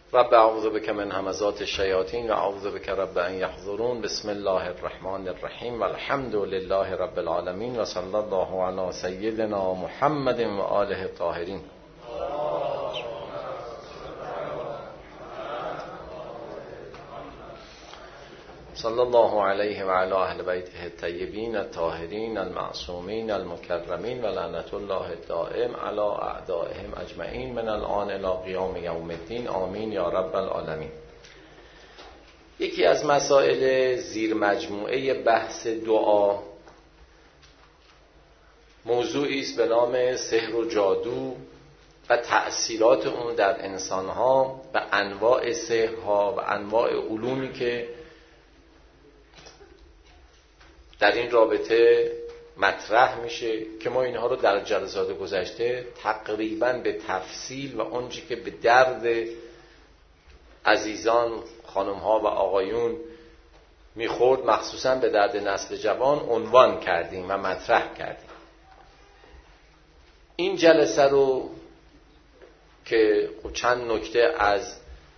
رب اعوذ بک من همزات الشیاطین و اعوذ بک رب ان یحضرون. بسم الله الرحمن الرحیم و الحمد لله رب العالمین و صلی الله علی سیدنا محمد و آله الطاهرین. صلی الله علیه و علی اهل بیته الطیبین الطاهرین المعصومین المکرمین و لعنت الله الدائم علی اعدائهم اجمعین من الان الی قیام یوم الدین. آمین یا رب العالمین. یکی از مسائل زیر مجموعه بحث دعا موضوعی است به نام سحر و جادو و تأثیرات اون در انسانها و انواع سحرها و انواع علومی که در این رابطه مطرح میشه که ما اینها رو در جلسات گذشته تقریباً به تفصیل و اونچه که به درد عزیزان خانم‌ها و آقایون میخورد، مخصوصاً به درد نسل جوان، عنوان کردیم و مطرح کردیم. این جلسه رو که چند نکته از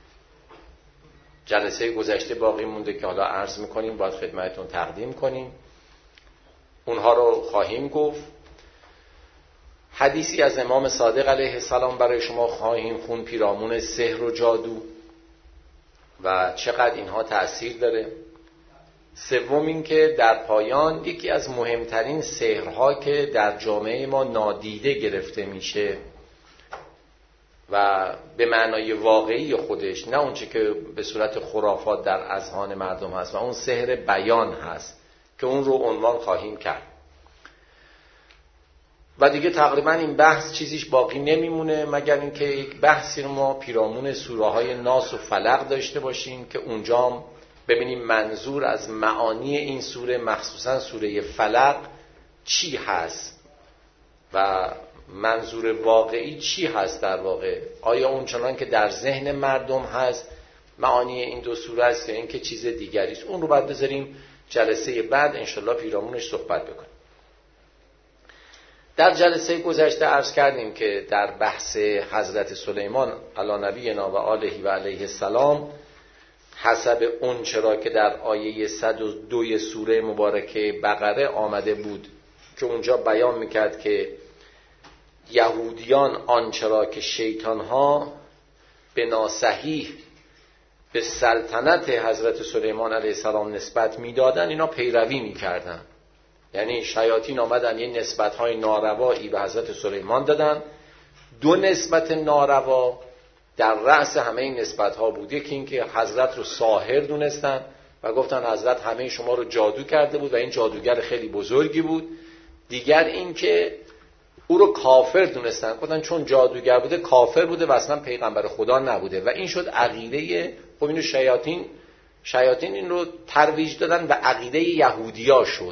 جلسه گذشته باقی مونده که حالا عرض میکنیم باید خدمتتون تقدیم کنیم، اونها رو خواهیم گفت. حدیثی از امام صادق علیه السلام برای شما خواهیم خون، پیرامون سحر و جادو و چقدر اینها تأثیر داره. سوم این که در پایان یکی از مهمترین سحرها که در جامعه ما نادیده گرفته میشه و به معنای واقعی خودش، نه اونچه که به صورت خرافات در اذهان مردم هست، و اون سحر بیان هست که اون رو عنوان خواهیم کرد. و دیگه تقریبا این بحث چیزیش باقی نمیمونه مگر اینکه یک بحثی رو ما پیرامون سوره های ناس و فلق داشته باشیم که اونجا ببینیم منظور از معانی این سوره، مخصوصا سوره فلق، چی هست و منظور واقعی چی هست در واقع. آیا اون چنان که در ذهن مردم هست معانی این دو سوره است یا اینکه چیز دیگری است؟ اون رو باید بذاریم جلسه بعد انشالله پیرامونش صحبت بکنیم. در جلسه گذشته عرض کردیم که در بحث حضرت سلیمان علی نبینا و آله و علیه السلام، حسب اون چرا که در آیه 102 سوره مبارکه بقره آمده بود که اونجا بیان میکرد که یهودیان آنچرا که شیطانها به ناصحیح به سلطنت حضرت سلیمان علیه السلام نسبت میدادن، اینا پیروی میکردن. یعنی شیاطین آمدن یه نسبت‌های ناروایی به حضرت سلیمان دادن. دو نسبت ناروا در رأس همه این نسبت‌ها بود. یکی این که حضرت رو ساحر دونستن و گفتن حضرت همه شما رو جادو کرده بود و این جادوگر خیلی بزرگی بود. دیگر این که او رو کافر دونستن، گفتن چون جادوگر بوده کافر بوده و اصلا پیغمبر خدا نبوده. و این شد عقیده، خب اینو شیاطین این رو ترویج دادن و عقیده یهودیا شد.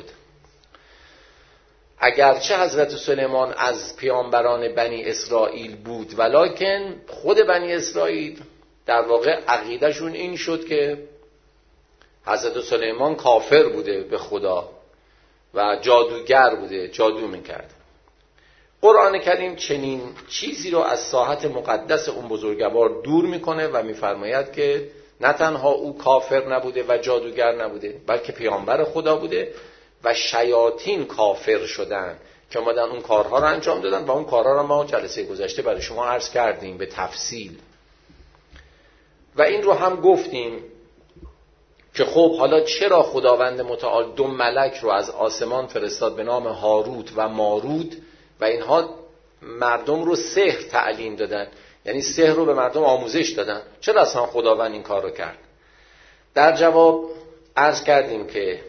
اگرچه حضرت سلیمان از پیامبران بنی اسرائیل بود، ولکن خود بنی اسرائیل در واقع عقیدهشون این شد که حضرت سلیمان کافر بوده به خدا و جادوگر بوده، جادو میکرد. قرآن کریم چنین چیزی رو از ساحت مقدس اون بزرگوار دور میکنه و میفرماید که نه تنها او کافر نبوده و جادوگر نبوده، بلکه پیامبر خدا بوده و شیاطین کافر شدن که اومدن اون کارها رو انجام دادن و اون کارها رو ما جلسه گذشته برای شما عرض کردیم به تفصیل. و این رو هم گفتیم که خب حالا چرا خداوند متعال دو ملک رو از آسمان فرستاد به نام هاروت و ماروت و اینها مردم رو سحر تعلیم دادن، یعنی سحر رو به مردم آموزش دادن؟ چرا اصلا خداوند این کار رو کرد؟ در جواب عرض کردیم که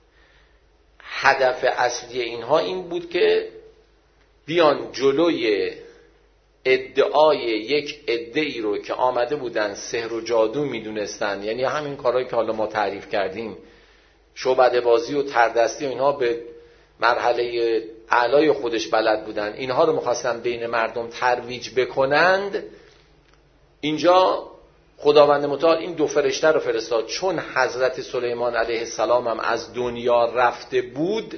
هدف اصلی اینها این بود که بیان جلوی ادعای یک عده‌ای رو که آمده بودن سحر و جادو میدونستن، یعنی همین کارهایی که حالا ما تعریف کردیم، شعبده بازی و تردستی و اینها به مرحله اعلای خودش بلد بودن، اینها رو می‌خواستن بین مردم ترویج بکنند. اینجا خداوند متعال این دو فرشته رو فرستاد. چون حضرت سلیمان علیه السلام هم از دنیا رفته بود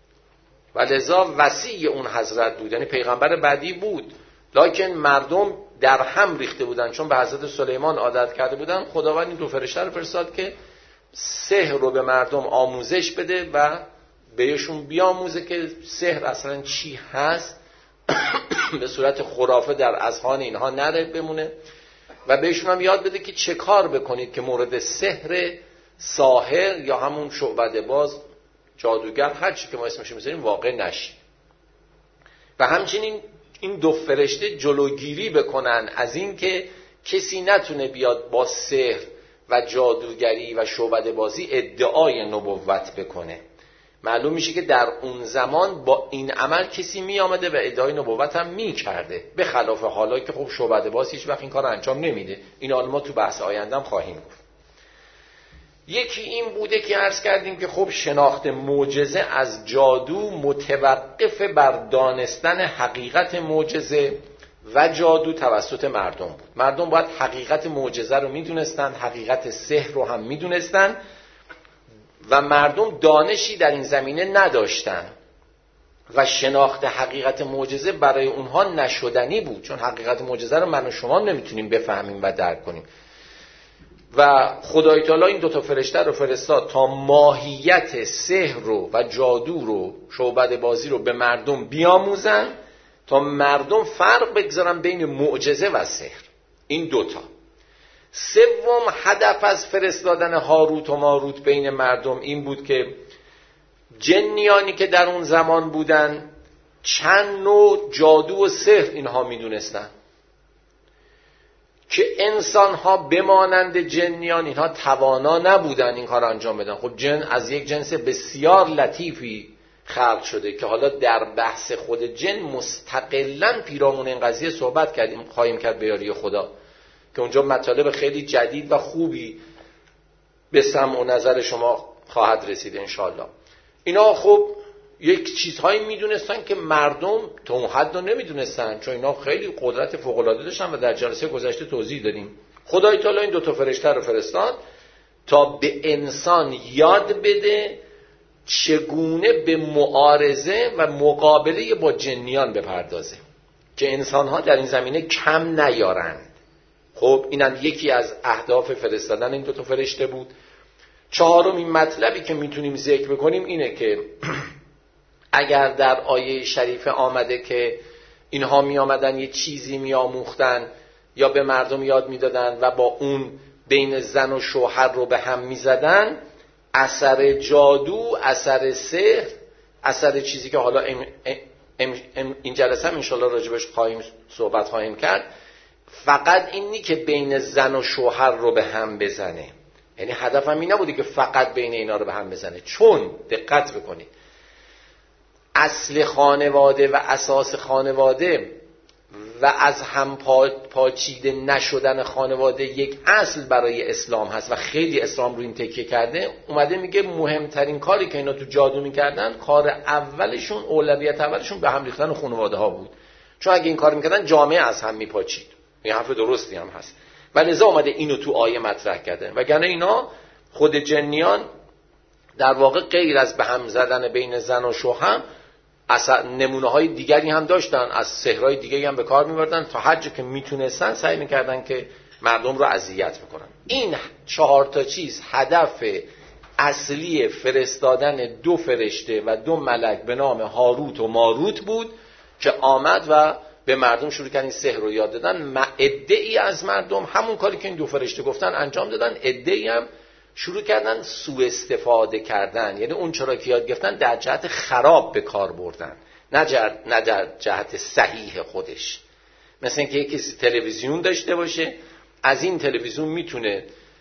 و لذا وصی اون حضرت بود، یعنی پیغمبر بعدی بود، لکن مردم در هم ریخته بودن، چون به حضرت سلیمان عادت کرده بودن، خداوند این 2 فرشته رو فرستاد که سحر رو به مردم آموزش بده و بهشون بیاموزه که سحر اصلا چی هست، به صورت خرافه در اذهان اینها نره بمونه، و بهشون هم یاد بده که چه کار بکنید که مورد سحر ساحر یا همون شعبده باز، جادوگر، هر چی که ما اسمش میذاریم واقع نشید. و همچنین این 2 فرشته جلوگیری بکنن از این که کسی نتونه بیاد با سحر و جادوگری و شعبده بازی ادعای نبوت بکنه. معلوم میشه که در اون زمان با این عمل کسی می آمده و ادعای نبوت هم می کرده، به خلاف حالا که خب شعبده باز هیچ وقت این کار انجام نمیده. این حالا ما تو بحث آینده هم خواهیم گفت. یکی این بوده که عرض کردیم که خب شناخت معجزه از جادو متوقف بر دانستن حقیقت معجزه و جادو توسط مردم بود. مردم باید حقیقت معجزه رو میدونستن، حقیقت سحر رو هم میدونستن، و مردم دانشی در این زمینه نداشتن و شناخت حقیقت معجزه برای اونها نشدنی بود، چون حقیقت معجزه رو من و شما نمیتونیم بفهمیم و درک کنیم. و خدای تعالی این 2 فرشته رو فرستاد تا ماهیت سحر رو و جادو رو، شعبده بازی رو به مردم بیاموزن، تا مردم فرق بگذارن بین معجزه و سحر. این 2 تا. سوم هدف از فرستادن هاروت و ماروت بین مردم این بود که جنیانی که در اون زمان بودن چند نوع جادو و سحر اینها میدونستن که انسان ها بمانند جنیان اینها توانا نبودن این کار انجام بدن. خب جن از یک جنس بسیار لطیفی خلق شده که حالا در بحث خود جن مستقلاً پیرامون این قضیه صحبت خواهیم کرد به یاری خدا، که اونجا مطالب خیلی جدید و خوبی به سمع و نظر شما خواهد رسید انشاءالله. اینا خب یک چیزهایی میدونستن که مردم تا اون حد رو نمیدونستن، چون اینا خیلی قدرت فوق‌العاده داشتن و در جلسه گذشته توضیح دادیم. خدای تعالی این 2 فرشته رو فرستاد تا به انسان یاد بده چگونه به معارضه و مقابله با جنیان بپردازه که انسان‌ها در این زمینه کم نیارند. خب اینم یکی از اهداف فرستادن این 2 فرشته بود. 4مین مطلبی که میتونیم ذکر بکنیم اینه که اگر در آیه شریفه آمده که اینها می آمدن یه چیزی می آموختن یا به مردم یاد می دادن و با اون بین زن و شوهر رو به هم می زدن، اثر جادو، اثر سحر، اثر چیزی که حالا این جلسه هم انشاءالله راجبش صحبت خواهیم کرد، فقط اینی که بین زن و شوهر رو به هم بزنه. یعنی هدفم این نبوده که فقط بین اینا رو به هم بزنه، چون دقت بکنید اصل خانواده و اساس خانواده و از هم پاچیده نشدن خانواده یک اصل برای اسلام هست و خیلی اسلام رو این تکیه کرده. اومده میگه مهمترین کاری که اینا تو جادو میکردن، کار اولشون، اولویت اولشون به هم ریختن خانواده ها بود، چون اگه این کار میکردن جامعه از هم میپاچید. این حرف درستی هم هست و لذا اومده اینو تو آیه مطرح کرده. وگرنه اینا خود جنیان در واقع غیر از به هم زدن بین زن و شوهر نمونه های دیگری هم داشتن، از سحرهای دیگری هم به کار میبردن تا هر جا که میتونستن سعی میکردن که مردم رو اذیت بکنن. این 4 چیز هدف اصلی فرستادن 2 فرشته و 2 ملک به نام هاروت و ماروت بود که آمد و به مردم شروع کردن سحر رو یاد دادن. عده‌ای از مردم همون کاری که این 2 فرشته گفتن انجام دادن، عده‌ای هم شروع کردن سوء استفاده کردن، یعنی اون چرا که یاد گرفتن در جهت خراب به کار بردن، نه در جهت صحیح خودش. مثل اینکه یکی تلویزیون داشته باشه، از این تلویزیون میتونه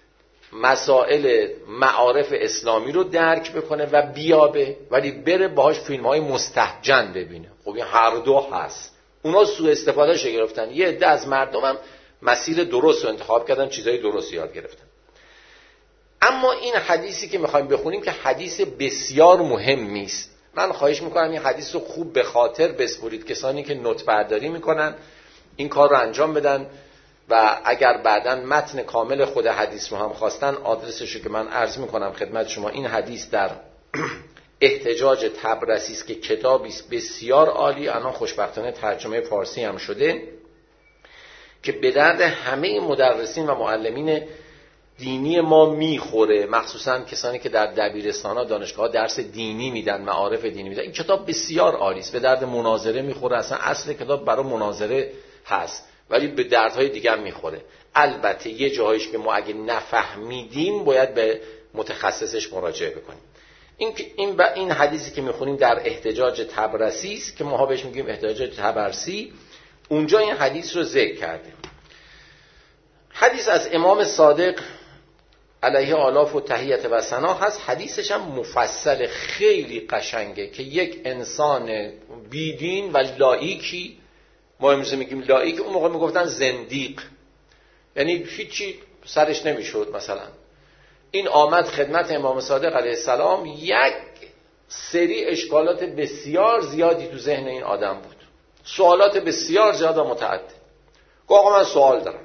مسائل معارف اسلامی رو درک بکنه و بیابه، ولی بره باهاش فیلم‌های مستهجن ببینه. خب این هر دو هست. اونا سوء استفادهش گرفتن. یه عده از مردم هم مسیر درست رو انتخاب کردن، چیزای درست یاد گرفتن. اما این حدیثی که میخوایم بخونیم که حدیث بسیار مهمی است. من خواهش میکنم این حدیث رو خوب به خاطر بسپرید. کسانی که نوت برداری میکنن این کار رو انجام بدن و اگر بعداً متن کامل خود حدیث رو هم خواستن، آدرسش رو که من عرض میکنم خدمت شما. این حدیث در احتجاج طبرسی است که کتابی است بسیار عالی، الان خوشبختانه ترجمه فارسی هم شده، که به درد همه مدرسین و معلمین دینی ما میخوره، مخصوصا کسانی که در دبیرستان‌ها دانشگاه‌ها درس دینی میدن، معارف دینی میدن. این کتاب بسیار عالی است، به درد مناظره میخوره. اصلا اصل کتاب برای مناظره هست، ولی به دردهای دیگه هم میخوره. البته یه جاهایش که ما اگه نفهمیدیم باید به متخصصش مراجعه بکنیم. این حدیثی که میخونیم در احتجاج طبرسی است که ما بهش میگیم احتجاج طبرسی، اونجا این حدیث رو ذکر کرده. حدیث از امام صادق علیه آلاف و تحیت و ثنا هست. حدیثش هم مفصل، خیلی قشنگه که یک انسان بیدین و لایکی، ما امروز میگیم لایک، اون موقع میگفتن زندیق، یعنی هیچی سرش نمیشد. مثلا این آمد خدمت امام صادق علیه السلام، یک سری اشکالات بسیار زیادی تو ذهن این آدم بود، سوالات بسیار زیاد و متعدد. گفت آقا من سوال دارم.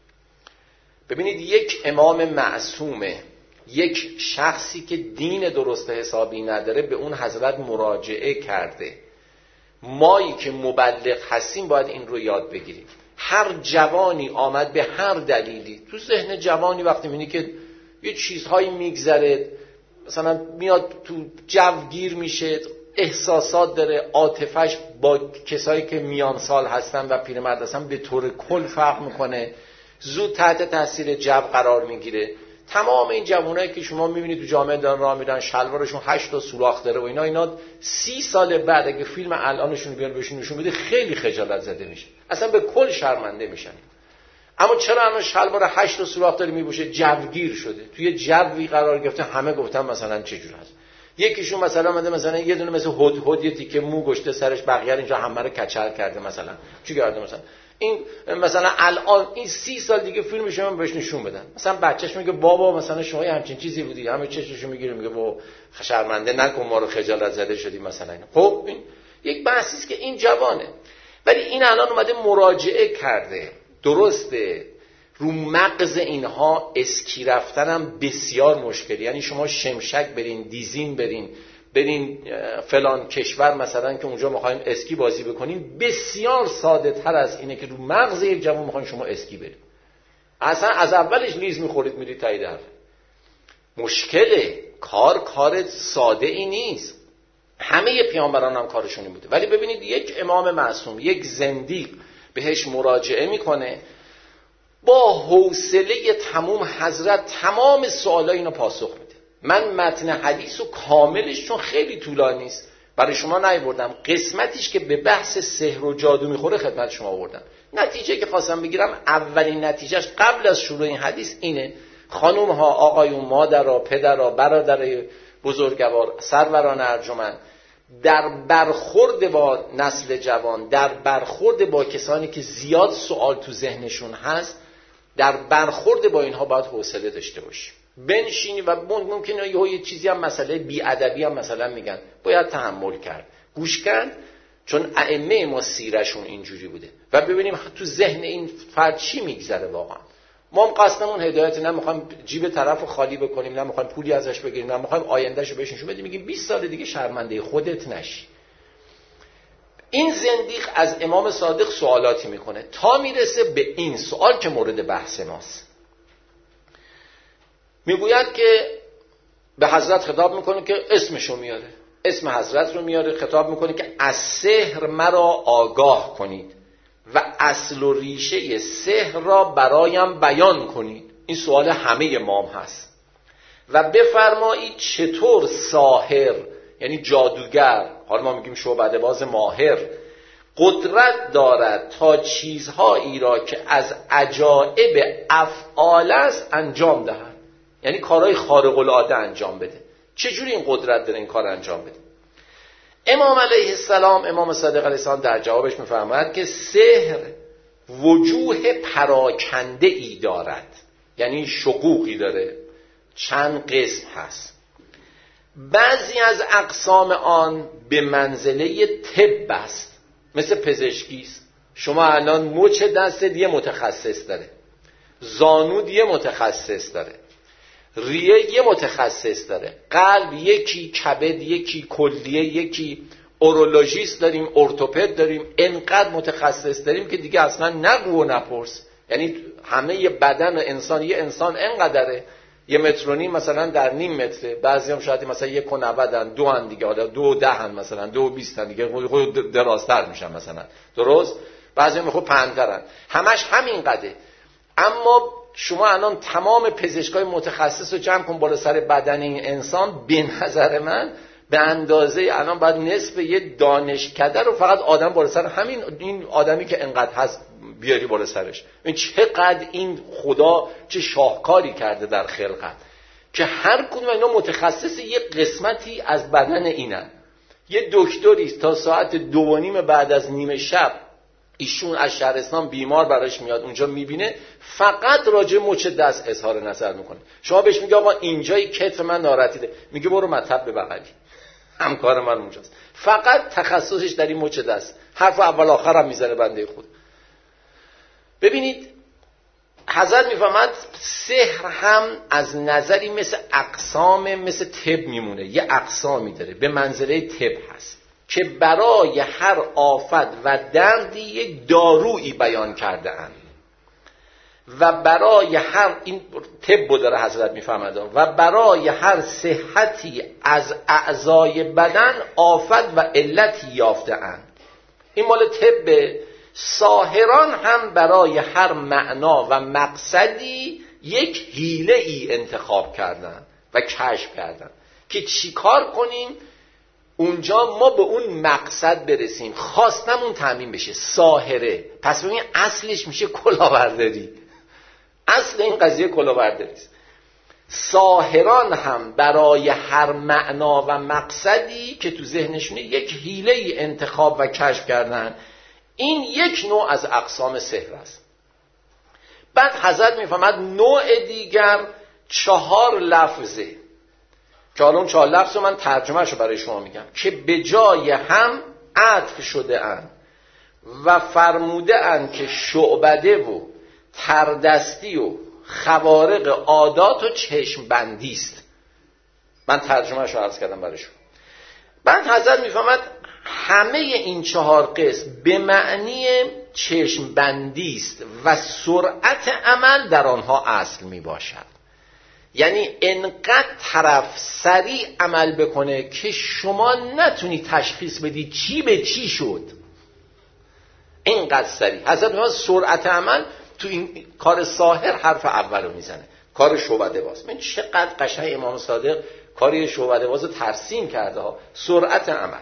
ببینید، یک امام معصومه، یک شخصی که دین درست حسابی نداره، به اون حضرت مراجعه کرده. مایی که مبلغ هستیم باید این رو یاد بگیریم. هر جوانی آمد به هر دلیلی، تو ذهن جوانی وقتی میبینی که یه چیزهایی میگذره، مثلا میاد تو جو گیر میشه، احساسات داره، عاطفش با کسایی که میان سال هستن و پیرمرد هستن به طور کل فرق میکنه، زود تحت تاثیر جو قرار میگیره. تمام این جوانایی که شما میبینید تو جامعه دارن راه میرن، شلوارشون 8 تا سوراخ داره و اینا 30 سال بعد اگه فیلم الانشون بیان بهشون نشون بده خیلی خجالت زده میشه، اصلا به کل شرمنده میشن. اما چرا الان شلوار 8 تا سوراخ داره میپوشه؟ جوگیر شده، توی جوی قرار گرفته. همه گفتن مثلا چه جور هست. یکیشون مثلا اومده مثلا یه دونه مثل هدهد، یه تیکه مو گشته سرش، بقیه اینجا همه رو کچل کرده. مثلا چی کرده؟ مثلا این مثلا الان این 30 سال دیگه فیلمش هم بهش نشون بدن، مثلا بچه‌ش میگه بابا مثلا شما همچین چیزی بودی، همه چششو میگیره میگه با شرمنده نکن ما رو، خجالت زده شدی مثلا اینا. خب این یک بحثی است که این جوانه، ولی این الان اومده مراجعه کرده. درسته رو مغز اینها اسکی رفتنم بسیار مشکلی، یعنی شما شمشک برین، دیزین برین فلان کشور مثلا که اونجا میخوایم اسکی بازی بکنیم، بسیار ساده تر از اینه که رو مغز یک جوان میخواین شما اسکی برید. اصلا از اولش لیز میخورید میرید تایی در. مشکله، کار ساده ای نیست. همه پیامبران هم کارشون این بوده. ولی ببینید یک امام معصوم، یک زندیق بهش مراجعه میکنه، با حوصله تمام حضرت تمام سوالای اینو پاسخ میده. من متن حدیث و کاملش چون خیلی طولانی است برای شما نیاوردم، قسمتیش که به بحث سحر و جادو میخوره خدمت شما آوردم. نتیجه که خواستم بگیرم، اولین نتیجهش قبل از شروع این حدیث اینه: خانم ها، آقایون، مادرها، پدرها، برادرای بزرگوار، سروران ارجمند، در برخورد با نسل جوان، در برخورد با کسانی که زیاد سوال تو ذهنشون هست، در برخورد با اینها باید حوصله داشته باشی. بنشینی و ممکنه یه چیزی هم مسئله بی‌ادبی هم مثلا میگن، باید تحمل کرد، گوش کرد، چون ائمه ما سیرشون اینجوری بوده. و ببینیم تو ذهن این فرد چی میگذره واقعا. ما هم قصدمون هدایت، نه میخوایم جیب طرفو خالی بکنیم، نه میخوایم پولی ازش بگیریم، نه میخوایم آیندهشو بهش نشون بدیم میگیم 20 سال دیگه شرمنده خودت نشی. این زندیق از امام صادق سوالاتی میکنه تا میرسه به این سوال که مورد بحث ماست. میگوید که به حضرت خطاب میکنه که اسمشو میاره، اسم حضرت رو میاره، خطاب میکنه که از سحر مرا آگاه کنید و اصل و ریشه سحر را برایم بیان کنید. این سوال همه امام هست. و بفرمایید چطور ساحر، یعنی جادوگر، حالا ما میگیم شعبده باز ماهر، قدرت دارد تا چیزهایی را که از عجایب افعال است انجام دهد، یعنی کارهای خارق العاده انجام بده. چجوری این قدرت داره این کار انجام بده؟ امام علیه السلام، امام صادق علیه السلام در جوابش میفرماید که سحر وجوه پراکنده ای دارد، یعنی شقوقی داره، چند قسم هست. بعضی از اقسام آن به منزله طب است، مثل پزشکی است. شما الان مچ دستت یه متخصص داره، زانود یه متخصص داره، ریه یه متخصص داره، قلب یکی، کبد یکی، کلیه یکی، اورولوژیست داریم، ارتوپد داریم، انقدر متخصص داریم که دیگه اصلا نگو و نپرس. یعنی همه بدن انسان، یه انسان اینقدره، 1.5 متر مثلا در نیم متره، بعضی هم شاید مثلا 1.90 2 ان دیگه، حالا 2.10 مثلا 2.20 دیگه خود درازتر میشن مثلا، درست؟ بعضی هم خود پهن‌ترن، همش همین قده. اما شما الان تمام پزشکای متخصص رو جمع کن بالا سر بدن این انسان، به نظر من به اندازه الان باید نصف یه دانشکده رو فقط آدم بالا سر همین این آدمی که انقدر هست بیاری بالا سرش. این چقدر این خدا چه شاهکاری کرده در خلقت که هر کدوم اینا متخصص یه قسمتی از بدن اینن. یه دکتری تا ساعت 2:30 بعد از نیمه شب ایشون از شهرستان بیمار براش میاد، اونجا میبینه، فقط راجع مچ دست اظهار نظر میکنه. شما بهش میگه آقا اینجای کتف من ناراحته، میگه برو مطب بغلی، همکار من اونجاست. فقط تخصصش در این مچ دست، حرف اول آخر هم میزنه بنده خود. ببینید حضرت میفهمد سحر هم از نظری مثل اقسام مثل طب میمونه، یه اقسامی داره، به منزله طب هست که برای هر آفت و دردی یک دارویی بیان کرده اند و برای هر این طب داره حضرت میفهمد و برای هر صحتی از اعضای بدن آفت و علتی یافته اند. این مال طب. ساحران هم برای هر معنا و مقصدی یک حیله ای انتخاب کردن و کشف کردن که چی کار کنیم اونجا ما به اون مقصد برسیم، خواستمون تامین بشه. ساحره پس ببین اصلش میشه کلاهبرداری، اصل این قضیه کلاهبرداری است. ساحران هم برای هر معنا و مقصدی که تو ذهنشونه یک حیله ای انتخاب و کشف کردن. این یک نوع از اقسام سحر است. بعد حضرت میفهمد نوع دیگر 4 لفظه که حالا اون 4 لفظ رو من ترجمهش رو برای شما میگم که به جای هم عطف شده اند و فرموده اند که شعبده و تردستی و خوارق عادات و چشم بندی است. من ترجمهش رو عرض کردم برای شما. بعد حضرت میفهمد همه این 4 قسم به معنی چشم بندی است و سرعت عمل در آنها اصل می باشد. یعنی انقدر طرف سریع عمل بکنه که شما نتونی تشخیص بدی چی به چی شد، اینقدر سریع. حضرت میفهمد سرعت عمل تو این کار ساحر حرف اول رو میزنه، کار شعبده باز. من چقدر قشنگ امام صادق کاری شعبده باز رو ترسیم کرده ها، سرعت عمل.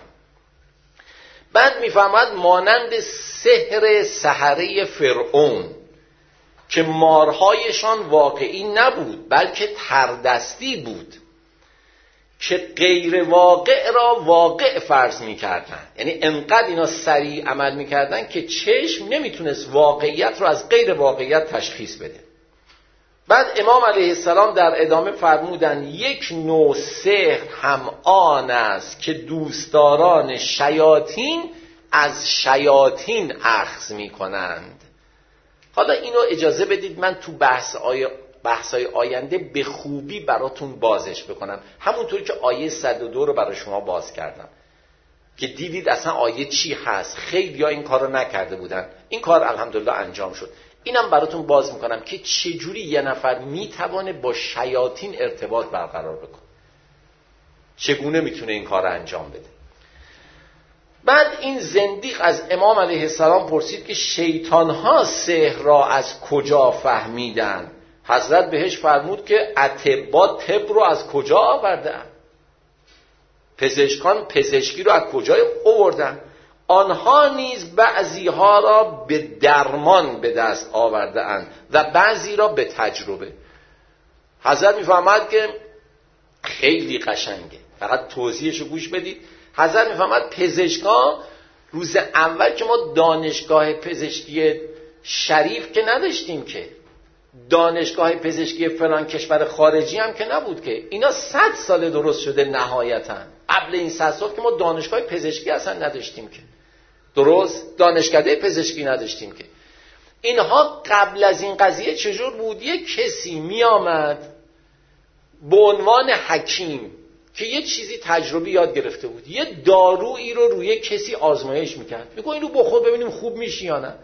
بعد میفهمد مانند سحر سحره فرعون که مارهایشان واقعی نبود بلکه تردستی بود که غیر واقع را واقع فرض میکردن. یعنی انقدر اینا سریع عمل میکردن که چشم نمیتونست واقعیت رو از غیر واقعیت تشخیص بده. بعد امام علیه السلام در ادامه فرمودن یک نوع سحر هم آن است که دوستداران شیاطین از شیاطین اخذ می کنند. حالا اینو اجازه بدید من تو بحث‌های آینده به خوبی براتون بازش بکنم، همونطوری که آیه 102 رو برای شما باز کردم که دیدید اصلا آیه چی هست. خیلی ها این کار رو نکرده بودن، این کار الحمدلله انجام شد. اینم براتون باز میکنم که چجوری یه نفر میتوانه با شیاطین ارتباط برقرار بکنه، چگونه میتونه این کار رو انجام بده. بعد این زندیق از امام علیه السلام پرسید که شیطانها سحر را از کجا فهمیدن؟ حضرت بهش فرمود که اطباء طب رو از کجا آوردن؟ پزشکان پزشکی رو از کجا آوردن؟ آنها نیز بعضی ها را به درمان به دست آورده اند و بعضی را به تجربه. حضرت میفهمد که خیلی قشنگه، فقط توضیحشو گوش بدید. حضرت میفهمد پزشکان روز اول که ما دانشگاه پزشکی شریف که نداشتیم، که دانشگاه پزشکی فلان کشور خارجی هم که نبود، که اینا 100 سال درست شده نهایتاً. قبل این 100 سال که ما دانشگاه پزشکی اصلا نداشتیم، که درست دانشکده پزشکی نداشتیم. که اینها قبل از این قضیه چجور بود؟ یک کسی می آمد به عنوان حکیم که یه چیزی تجربی یاد گرفته بود، یه دارویی رو روی کسی آزمایش میکرد، میگه اینو بخور ببینیم خوب میشی یا نه.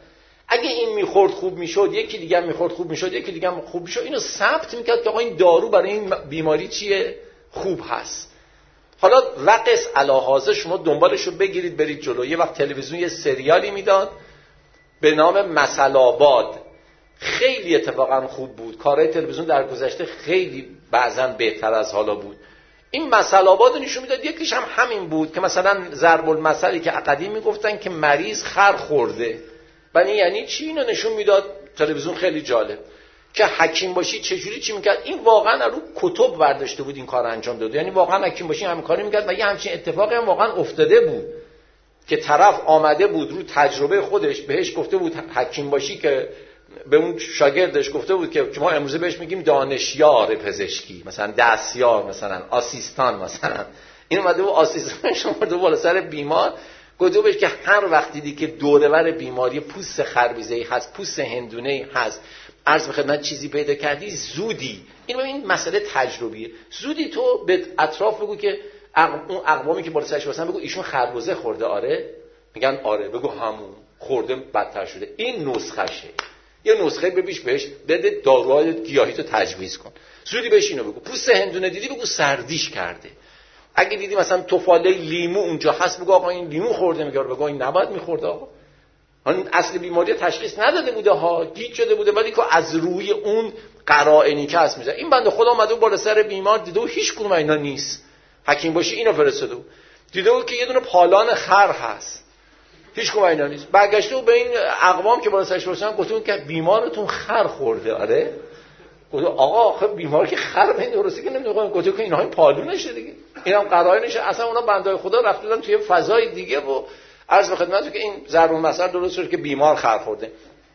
اگه این میخورد خوب میشد، یکی دیگه میخورد خوب میشد، یکی دیگه خوب میشد، اینو ثبت میکرد که آقا این دارو برای این بیماری چیه، خوب هست. حالا وقت الهازه شما دنبالشو بگیرید برید جلو. یه وقت تلویزیون یه سریالی میداد به نام مثل آباد، خیلی اتفاقا خوب بود. کارهای تلویزیون در گذشته خیلی بعضا بهتر از حالا بود. این مثل آباد رو نشون میداد. یکیش هم همین بود که مثلا ضرب المثلی که قدیم میگفتن که مریض خر خورده، ولی یعنی چی اینو نشون میداد تلویزیون. خیلی جالب که حکیم باشی چجوری چی میکرد. این واقعا رو کتب برداشته بود این کار انجام داد. یعنی واقعا حکیم باشی همین کاری میکرد و یه همچین اتفاقی هم واقعا افتاده بود که طرف آمده بود رو تجربه خودش بهش گفته بود حکیم باشی، که به اون شاگردش گفته بود که ما امروزه بهش میگیم دانشیار پزشکی، مثلا دستیار، مثلا آسیستان، مثلا این اومده بود آسیستانش اومده بالا سر بیمار، گفته بهش که هر وقتی دیدی که دورور بیماری پوست خربیزه‌ای هست، پوست هندونه‌ای هست، عرض به خدمت چیزی پیدا کردی، زودی این مسئله تجربیه، زودی تو به اطراف بگو که اون اقوامی که بالا سرش واسن بگو ایشون خربزه خورده. آره میگن آره، بگو همون خورده بدتر شده. این نسخشه. یه نسخه ببیش بهش بده، داروهای گیاهی تو تجویز کن. زودی بهش اینو بگو. پوست هندونه دیدی بگو سردیش کرده. اگه دیدی مثلا توفاله لیمو اونجا هست بگو آقا این لیمو خورده. میگه بگو این نباید میخورده آقا. اون اصل بیماری تشخیص نداده بوده ها، گیج شده بوده، ولی که از روی اون قرائنی که هست میذاره. این بنده خدا اومده بالا سر بیمار دیده و هیچ کدوم اینا نیست. حکیم باشی اینو فرستاده بود. دیده بود که یه دونه پالان خر هست، هیچ کدوم اینا نیست. برگشته و به این اقوام که بالا سرش واسن گفتن که بیمارتون خر خورده. آره گفت آقا خب بیمار که خر به این درسته که نمیدونم. گفت که اینها پالونشه دیگه، اینم قرائنشه. اصلا اونا بنده خدا رفتن توی فضای دیگه و عرض به خدمتتون که این ضرب المثل درست شد که بیمار خر خورده.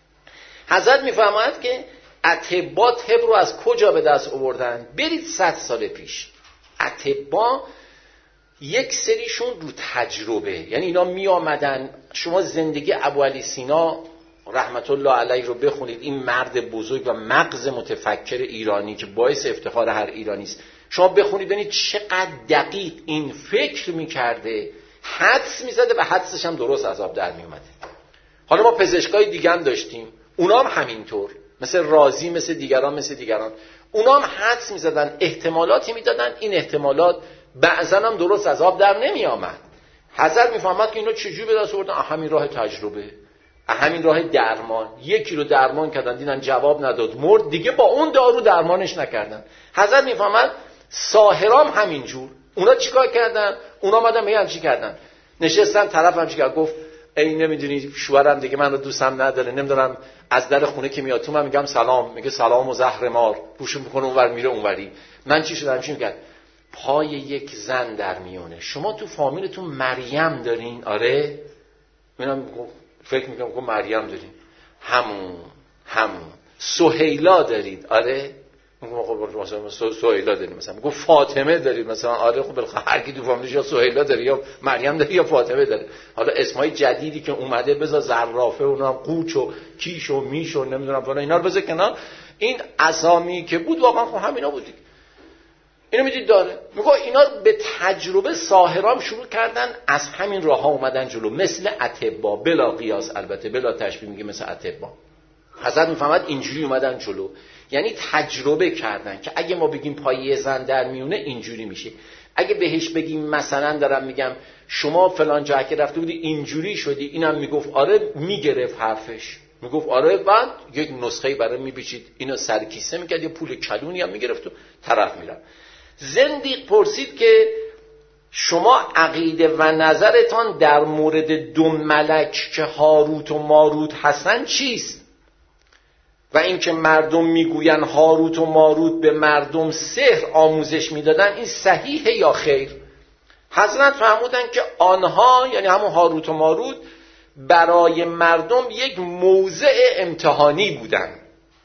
حضرت میفرماید که اطباء طب رو از کجا به دست آوردن؟ برید 100 سال پیش. اطباء یک سریشون رو تجربه، یعنی اینا می آمدن. شما زندگی ابوعلی سینا رحمت الله علیه رو بخونید، این مرد بزرگ و مغز متفکر ایرانی که باعث افتخار هر ایرانی است. شما بخونید ببینید چقدر دقیق این فکر میکرده، حدس میزده و حدسش هم درست از آب در میومده. حالا ما پزشکای دیگه هم داشتیم، اونا هم همینطور، مثل رازی، مثل دیگران اونا هم حدس میزدن، احتمالاتی میدادن، این احتمالات بعضا هم درست از آب در نمی آمد. حضرت میفهمد که اینا چجوری به دست آوردن؟ همین راه تجربه، همین راه درمان. یکی رو درمان کردن دیدن جواب نداد مرد، دیگه با اون دارو درمانش نکردن. حضرت میفهمد ساحرام همینجور. اونا چیکار کردن؟ اونا اومدن میگن چی کردن؟ نشستن طرفم چیکار گفت ای نمیدونی شوهرم دیگه من رو دوستم نداره، نمیدونم از در خونه که میاد تو من میگم سلام، میگه سلام و زهر مار، گوشو میکنه اونور میره اونوری. من چی شدم؟ چی میگه؟ پای یک زن در میونه. شما تو فامیلتون مریم دارین؟ آره. منم فکر میکنم که مریم دارین. همون سهیلا دارید؟ آره. میگم خب مثلا سهیلا داریم. مثلا میگم فاطمه دارید؟ مثلا آره. خب بالاخره هر کی تو فامیلش یا سهیلا داره یا مریم داره یا فاطمه داره. حالا اسمای جدیدی که اومده بذار زرافه، اونم قوچ و کیش و میش و نمیدونم فلان، اینا رو بذار کنار. این اسامی که بود واقعا خب همینا بود. اینو میدید داره. میگه اینا به تجربه ساحرام شروع کردن، از همین راه ها اومدن جلو، مثل اطباء، بلا قیاس، البته بلا تشبیه، میگه مثل اطباء. حضرت میفهمد اینجوری اومدن جلو، یعنی تجربه کردن که اگه ما بگیم پای زن در میونه اینجوری میشه، اگه بهش بگیم مثلا دارم میگم شما فلان جا که رفته بودی اینجوری شدی، اینم میگفت آره، میگرفت حرفش، میگفت آره، بعد یک نسخه برای میپیچید، اینو سر کیسه میکرد، یه پول کلونی هم میگرفت و طرف میرفت. زندیق پرسید که شما عقیده و نظرتان در مورد دو ملک که هاروت و ماروت هستن چیست؟ و اینکه مردم میگوین هاروت و ماروت به مردم سحر آموزش میدادن، این صحیحه یا خیر؟ حضرت فرمودن که آنها، یعنی همون هاروت و ماروت، برای مردم یک موضع امتحانی بودن.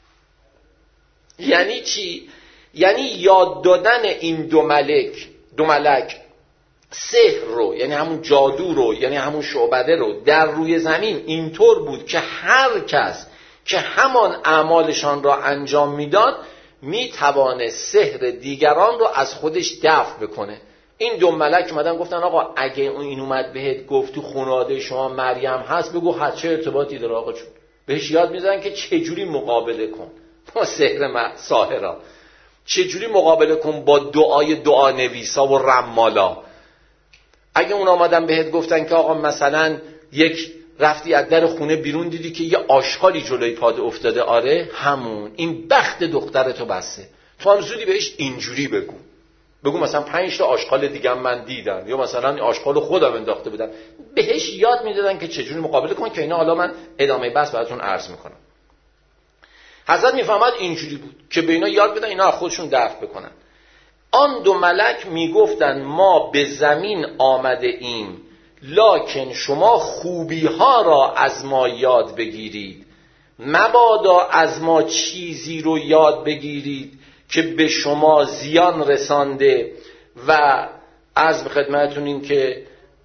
یعنی چی؟ یعنی یاد دادن این دو ملک سحر رو، یعنی همون جادو رو، یعنی همون شعبده رو در روی زمین اینطور بود که هر کس که همان اعمالشان را انجام میداد میتوانه سحر دیگران رو از خودش دفع بکنه. این دو ملک اومدن گفتن آقا اگه این اومد بهت گفت تو خانواده شما مریم هست، بگو چه ارتباطی داره آقا جون، بهش یاد میدادن که چجوری مقابله کن با سحر ساحرا، چجوری مقابله کن با دعا نویسا و رمالا. اگه اون آمدن بهت گفتن که آقا مثلا یک رفتی از در خونه بیرون دیدی که یه آشغالی جلوی پاد افتاده، آره همون این بخت دخترتو بسته، تو هم زودی بهش اینجوری بگو مثلا 5 تا آشغال دیگه من دیدم، یا مثلا آشغال خودم انداخته بودم. بهش یاد میدادن که چجوری مقابله کن، که اینا حالا من ادامه بحث براتون عرض میکنم. حضرت میفهمد اینجوری بود که به اینا یاد بدن، اینا از خودشون دفع بکنن. آن 2 ملک میگفتن ما به زمین آمده ایم، لکن شما خوبی ها را از ما یاد بگیرید، مبادا از ما چیزی رو یاد بگیرید که به شما زیان رسانده و عرض به خدمتتون این که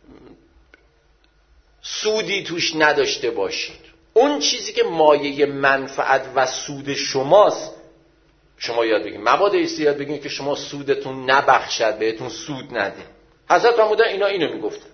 سودی توش نداشته باشید. اون چیزی که مایه منفعت و سود شماست شما یاد بگید، مبادا یاد بگید که شما سودتون نبخشد، بهتون سود نده. حضرت فرمودن اینا اینو میگفتن.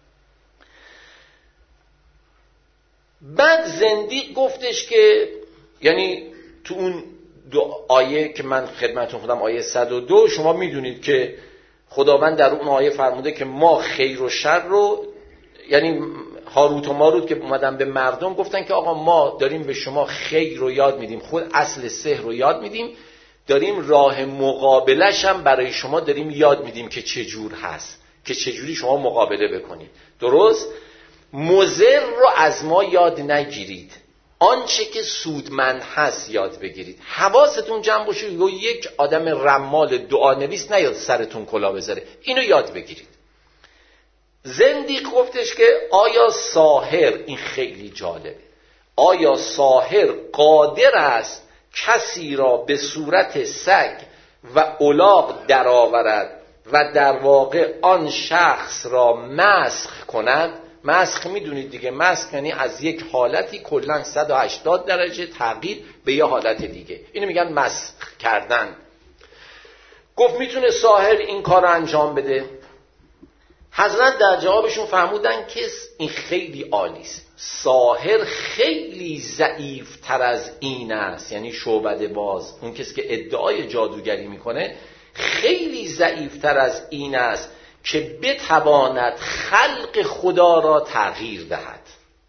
بعد زندیق گفتش که، یعنی تو اون 2 آیه که من خدمتتون خودم آیه 102، شما میدونید که خداوند در اون آیه فرموده که ما خیر و شر رو، یعنی هاروت و ماروت که اومدن به مردم گفتن که آقا ما داریم به شما خیر رو یاد میدیم، خود اصل سحر رو یاد میدیم، داریم راه مقابلش هم برای شما داریم یاد میدیم که چجور هست، که چجوری شما مقابله بکنید. درست؟ مضر رو از ما یاد نگیرید، آنچه که سودمند هست یاد بگیرید. حواستون جمع باشه و یک آدم رمال دعا نویس نیاد سرتون کلا بذاره، اینو یاد بگیرید. زندیق گفتش که آیا ساحر، این خیلی جالبه، آیا ساحر قادر است کسی را به صورت سگ و الاغ درآورد و در واقع آن شخص را مسخ کند؟ مسخ میدونید دیگه، مسخ یعنی از یک حالتی کلا 180 درجه تغییر به یه حالت دیگه، اینو میگن مسخ کردن. گفت میتونه ساحر این کار رو انجام بده؟ حضرت در جوابشون فرمودن که این خیلی عالی است، ساحر خیلی ضعیف تر از این است، یعنی شعبده باز، اون کسی که ادعای جادوگری میکنه خیلی ضعیف تر از این است که بتواند خلق خدا را تغییر دهد،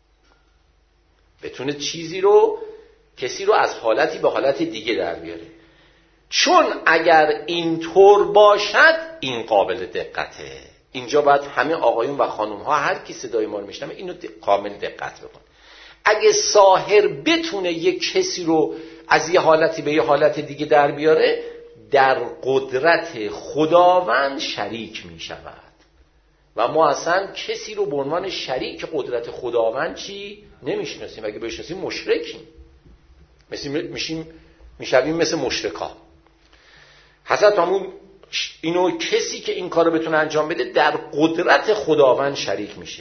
بتونه چیزی رو، کسی رو از حالتی به حالت دیگه در بیاره. چون اگر اینطور باشد این قابل دقته. اینجا باید همه آقایون و خانوم ها، هر کی صدای ما رو میشنوه اینو کامل دقت بکن. اگه ساحر بتونه یک کسی رو از یه حالتی به یه حالت دیگه در بیاره، در قدرت خداوند شریک می شود. و ما اصلا کسی رو به عنوان شریک قدرت خداوند چی نمیشناسیم. اگه بشناسیم مشرکیم، میشویم مثل مشرکا. حضرت همون اینو کسی که این کارو بتونه انجام بده در قدرت خداوند شریک میشه.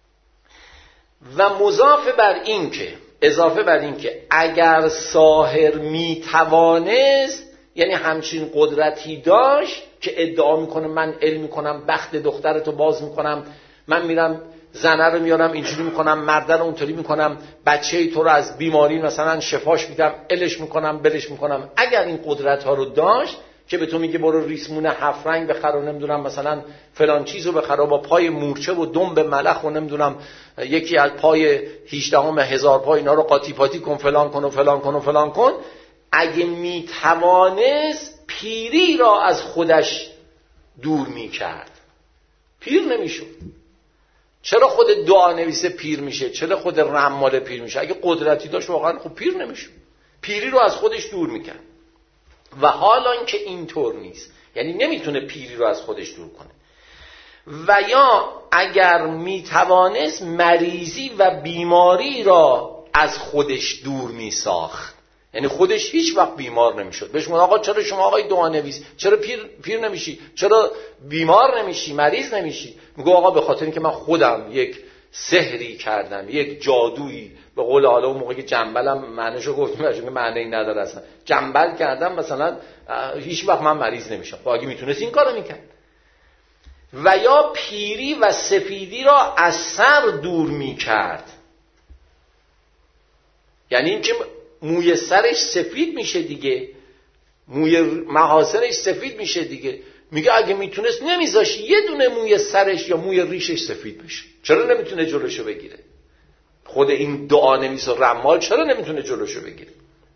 و اضافه بر این که اگر ساحر میتوانست، یعنی همچین قدرتی داشت که ادعا میکنه من علم میکنم، بخت دخترتو باز میکنم، من میرم زنه رو میارم اینجوری میکنم، مرده رو اونطوری میکنم، بچه تو رو از بیماری مثلا شفاش میدم، الش میکنم بلش میکنم، اگر این قدرت ها رو داشت که به تو میگه برو ریسمون 7 رنگ بخر و نمیدونم مثلا فلان چیزو بخر و با پای مورچه و دم به ملخ و نمیدونم یکی از پای 18,000 پای اینا رو قاطی پاتی کن، فلان کن و فلان کن و فلان کن، اگه میتوانست پیری را از خودش دور میکرد، پیر نمیشد. چرا خود دعا نویسه پیر میشه؟ چرا خود رمال پیر میشه؟ اگه قدرتی داشت واقعا خب پیر نمیشد، پیری رو از خودش دور میکرد. و حالا که اینطور نیست، یعنی نمیتونه پیری رو از خودش دور کنه. و یا اگر میتوانست مریضی و بیماری را از خودش دور میساخت، یعنی خودش هیچ وقت بیمار نمیشد. بهش میگن آقا چرا شما آقای دعا نویس چرا پیر نمیشی، چرا بیمار نمیشی، مریض نمیشی؟ میگه آقا به خاطر اینکه من خودم یک سحری کردم، یک جادویی، به قول حالا اون موقع که جنبلم معنیشو گفتم چون معنی نداره اصلا، جنبل کردم مثلا هیچ وقت من مریض نمیشم. خب اگه میتونست این کارو میکرد. و یا پیری و سفیدی را از سر دور میکرد، یعنی اینکه موی سرش سفید میشه دیگه، موی محاسنش سفید میشه دیگه. میگه اگه میتونست نمیذاش یه دونه موی سرش یا موی ریشش سفید بشه. چرا نمیتونه جلوشو بگیره؟ خود این دعانویس و رمال چرا نمیتونه جلوشو بگیره؟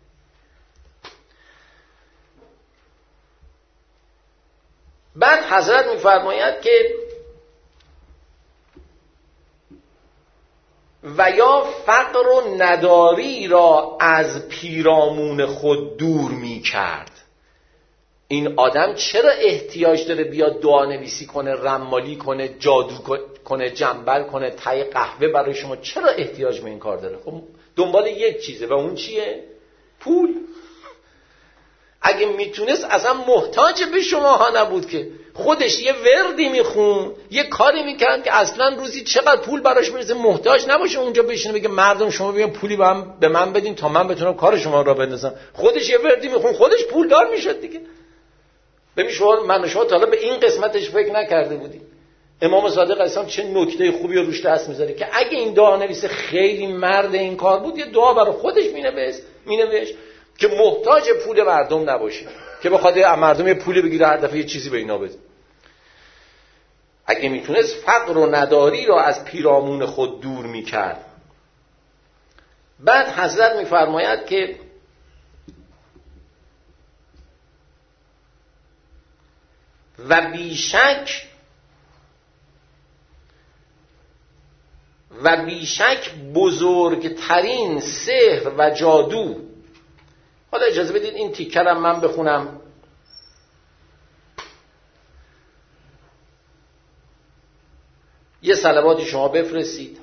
بعد حضرت میفرماید که و یا فقر و نداری را از پیرامون خود دور می کرد. این آدم چرا احتیاج داره بیاد دعانویسی کنه، رمالی کنه، جادو کنه، جنبل کنه، تای قهوه برای شما؟ چرا احتیاج به این کار داره؟ خب دنبال یک چیزه و اون چیه؟ پول. اگه میتونست اصلا محتاج به شما ها نبود که، خودش یه وردی میخون، یه کاری میکرد که اصلا روزی چقدر پول براش برسه محتاج نباشه اونجا بشینه بگه مردم شما بیان پولی به من بدین تا من بتونم کار شما را بندازم. خودش یه وردی میخون، خودش پولدار میشد دیگه. ببین شما، من و شما تا حالا به این قسمتش فکر نکرده بودیم. امام صادق اسلام چه نکته خوبی رو روش دست میذاره که اگه این دعانویس خیلی مرد این کار بود، یه دعا برای خودش مینوشت که محتاج پول مردم نباشه، که بخواد مردم یه پولی بگیره هر دفعه یه چیزی به اینا بده. اگه میتونست فقر و نداری را از پیرامون خود دور میکرد. بعد حضرت میفرماید که و بیشک بزرگترین سحر و جادو. حالا اجازه بدید این تیکرم من بخونم. یه صلواتی شما بفرستید.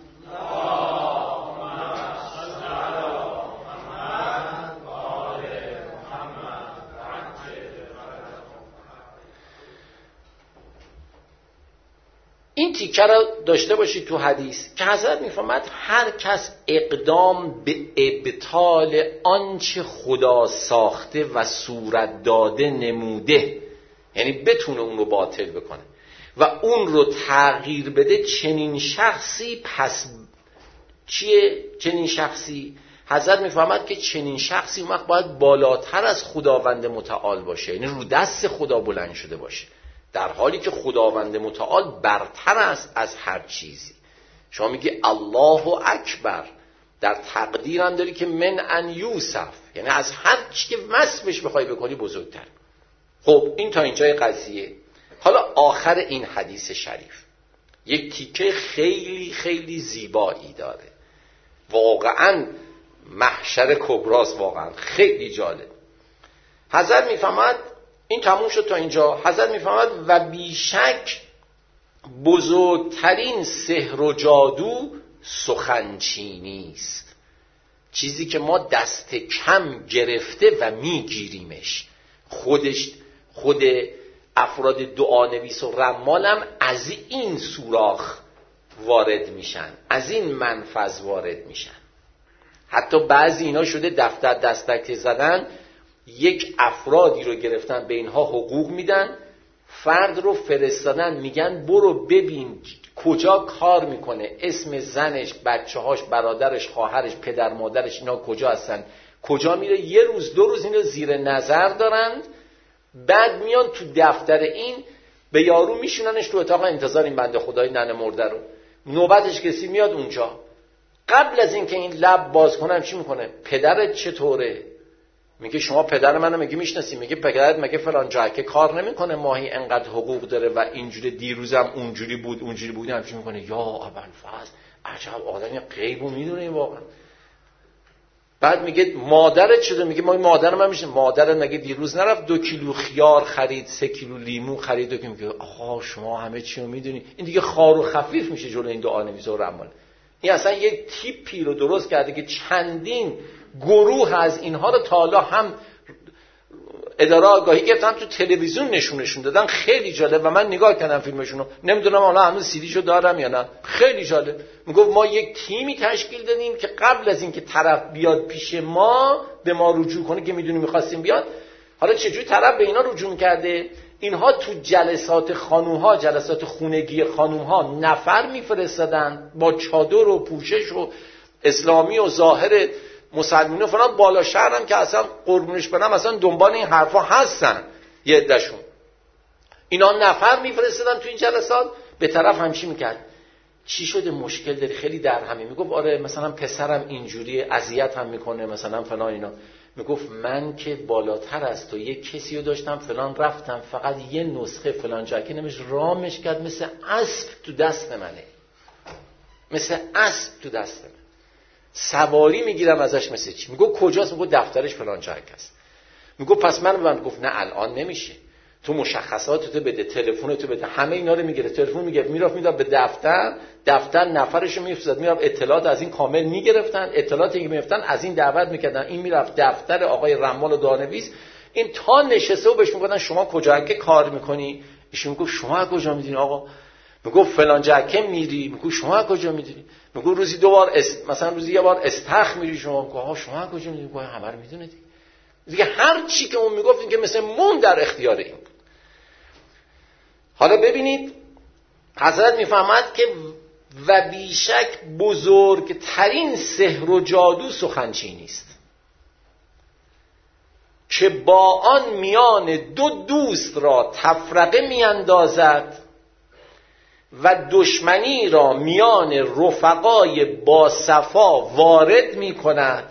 این تیکه را داشته باشید تو حدیث که حضرت میفرماید هر کس اقدام به ابطال آنچه خدا ساخته و صورت داده نموده، یعنی بتونه اون رو باطل بکنه و اون رو تغییر بده، چنین شخصی پس چیه؟ چنین شخصی حضرت میفرماید که چنین شخصی اون وقت باید بالاتر از خداوند متعال باشه، یعنی رو دست خدا بلند شده باشه، در حالی که خداوند متعال برتر است از هر چیزی. شما میگی الله اکبر، در تقدیر هم داری که من ان یوسف، یعنی از هر چی که وصفش بخوای بکنی بزرگتر. خب این تا اینجای قضیه. حالا آخر این حدیث شریف یک تیکه خیلی خیلی زیبایی داره، واقعا محشر کبراست، واقعا خیلی جالب. حضرت میفهمد، این تموم شد تا اینجا. حضرت میفهمد و بیشک بزرگترین سحر و جادو سخنچینی است، چیزی که ما دست کم گرفته و میگیریمش. خود افراد دعانویس و رمالم از این سوراخ وارد میشن، از این منفذ وارد میشن. حتی بعضی اینا شده دفتر دستک زدن، یک افرادی رو گرفتن به اینها حقوق میدن، فرد رو فرستادن، میگن برو ببین کجا کار میکنه، اسم زنش، بچه‌هاش، برادرش، خواهرش، پدر مادرش اینا کجا هستن، کجا میره. یه روز دو روز اینو زیر نظر دارند، بعد میان تو دفتر این به یارو میشوننش تو اتاق انتظار این بنده خدای ننه مرده رو. نوبتش کسی میاد اونجا، قبل از اینکه این لب باز کنن چی میکنه؟ پدرت چطوره؟ میگه شما پدر منو میگه میشناسی؟ میگه پدرت مگه فلان جا که کار نمیکنه، ماهی انقدر حقوق داره و اینجوری، دیروزم اونجوری بود همچین میکنه. یا ابوالفضل عجب آدمی، غیبو میدونه واقعا. بعد میگه مادرت چطور؟ میگه ما مادر من میشه. مادرت مگه دیروز نرفت 2 کیلو خیار خرید، 3 کیلو لیمو خرید؟ که میگه آقا شما همه چی رو میدونی. این دیگه خار و خفیف میشه جلو این دعانویس و رمال. این اصلا یک تیپی رو درست کرده که چندین گروه از اینها رو تا حالا هم اداره آگاهی گرفتن، هم تو تلویزیون نشونشون دادن. خیلی جالب و من نگاه کردم فیلمشونو، نمیدونم حالا هنوز سیدیشو دارم یا نه. خیلی جالب. میگفت ما یک تیمی تشکیل دادیم که قبل از اینکه طرف بیاد پیش ما به ما رجوع کنه که میدونیم میخواستیم بیاد، حالا چجوری طرف به اینا رجوع میکرده؟ اینها تو جلسات خانوها، جلسات خونگی خانوها نفر میفرستادن با چادر و پوشش و اسلامی و ظاهر مسلمان‌ها فلان بالا شهرم که اصلا قربونش برم اصلا دنبال این حرفا هستن، یه عده‌شون اینا نفر میفرستادن تو این جلسات، به طرف همچی میکرد چی شده مشکل داری خیلی در همین، میگفت آره مثلا پسرم اینجوری اذیت هم میکنه مثلا فلان اینا. میگفت من که بالاتر از تو یه کسی رو داشتم فلان رفتم فقط یه نسخه فلان جاکه نمیش رامش کرد مثل اسب تو دست منه، مثل اسب تو دست من، سواری میگیرم ازش مثل چی. میگفت کجاست؟ میگفت دفترش فلان جاکه است. میگفت پس من گفت نه الان نمیشه، تو مشخصاتتو بده، تلفنتو بده، همه اینا رو میگیره، تلفن میگرفت میرفت میداد به دفتر نفرشو میفرستاد میرفت اطلاعات از این کامل میگرفتن، اطلاعاتی که میگرفتن از این دعوت میکردن، این میرفت دفتر آقای رمال و دانویس، این تا نشسته و بهش میگفتن شما کجا که کار میکنی؟ ایشون میگفت شما از کجا میدونی آقا؟ میگفت فلان جاکه میری. میگفت شما از کجا میدونی؟ میگفت روزی دو بار مثلا روزی یه بار استخ میری شما. میگفت آقا شما از کجا میدونی؟ میگفت همه رو میدونه دیگه هر چی که اون میگفت این که مثل مون در اختیار این. حالا ببینید حضرت میفهمد که و بیشک بزرگترین سحر و جادو سخنچینی است که با آن میان دو دوست را تفرقه میاندازد و دشمنی را میان رفقای با صفا وارد میکند.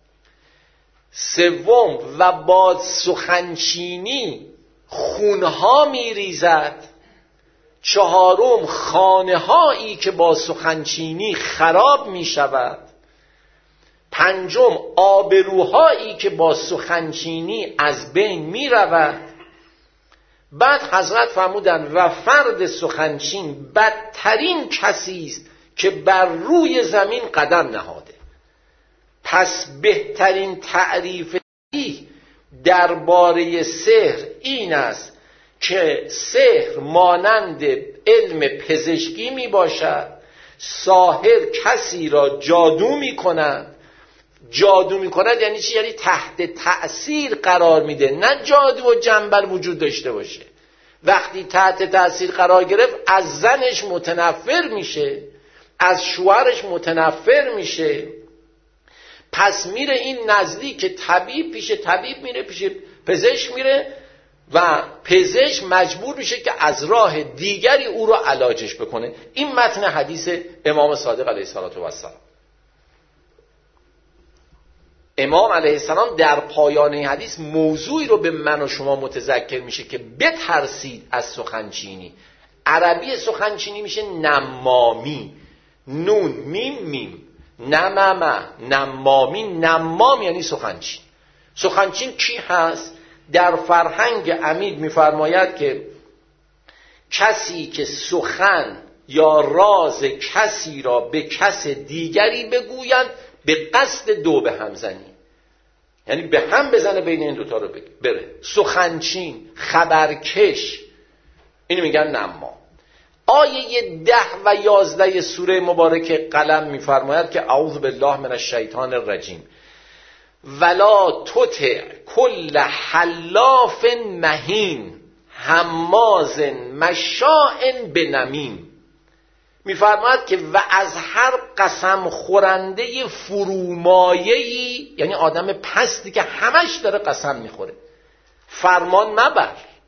سوم و با سخنچینی خونها میریزد. چهارم خانه هایی که با سخنچینی خراب می شود. پنجم آبروهایی که با سخنچینی از بین می رود. بعد حضرت فرمودند و فرد سخنچین بدترین کسی است که بر روی زمین قدم نهاده. پس بهترین تعریف درباره سحر این است که سحر مانند علم پزشکی می باشد. ساحر کسی را جادو می کند. جادو می کند یعنی چی؟ یعنی تحت تأثیر قرار میده، نه جادو و جنبل وجود داشته باشه. وقتی تحت تأثیر قرار گرفت از زنش متنفر میشه، از شوهرش متنفر میشه. پس میره این نزدیک طبیب، پیش طبیب میره، پیش پزشک میره و پزشک مجبور میشه که از راه دیگری او رو علاجش بکنه. این متن حدیث امام صادق علیه السلام. امام علیه السلام در پایان این حدیث موضوعی رو به من و شما متذکر میشه که بترسید از سخنچینی. عربی سخنچینی میشه نمامی، نون میم میم، نمامه، نمامی. نمام یعنی سخنچین. سخنچین کی هست؟ در فرهنگ عمید میفرماید که کسی که سخن یا راز کسی را به کس دیگری بگوید به قصد دو به هم زنی، یعنی به هم بزنه بین این دوتا رو بره. سخنچین، خبرکش، اینو میگن نمام. آیه 10 و 11 سوره مبارکه قلم میفرماید که اعوذ بالله من الشیطان الرجیم ولا تطع کل حلاف مهین هماز مشاء بنمیم. میفرماید که و از هر قسم خورنده فرومایه‌ای، یعنی آدم پستی که همش داره قسم میخوره، فرمان مبر.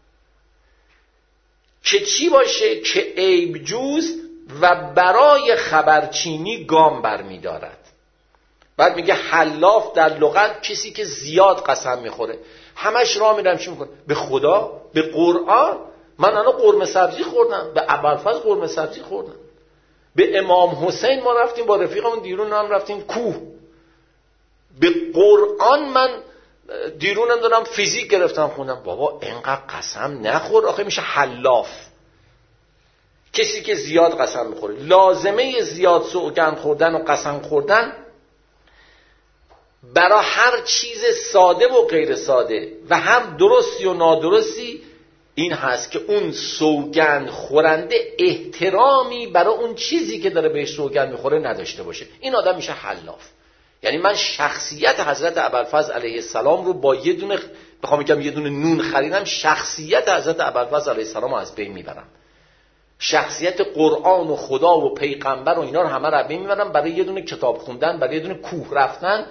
که چی باشه؟ که عیب جوست و برای خبرچینی گام برمیدارد. بعد میگه حلاف در لغت کسی که زیاد قسم میخوره، همش راه میرم چی میکنه؟ به خدا، به قرآن. من الان قرمه سبزی خوردم، به ابوالفضل قرمه سبزی خوردم، به امام حسین ما رفتیم با رفیقمون دیرون هم رفتیم کوه، به قرآن من دیرون هم دارم فیزیک گرفتم خوندم. بابا اینقدر قسم نخور، آخه میشه حلاف. کسی که زیاد قسم میخوره. لازمه زیاد سوگند خوردن و قسم خوردن برای هر چیز ساده و غیر ساده و هم درستی و نادرستی این هست که اون سوگند خورنده احترامی برای اون چیزی که داره بهش سوگند میخوره نداشته باشه. این آدم میشه حلاف. یعنی من شخصیت حضرت ابوالفضل علیه السلام رو با یه دونه، بخوام بگم یه دونه نون خریدم، شخصیت حضرت ابوالفضل علیه السلام رو از بین میبرم. شخصیت قرآن و خدا و پیغمبر و اینا رو همه رو از بین میبرم برای یه دونه کتاب خوندن، برای یه دونه کوه رفتن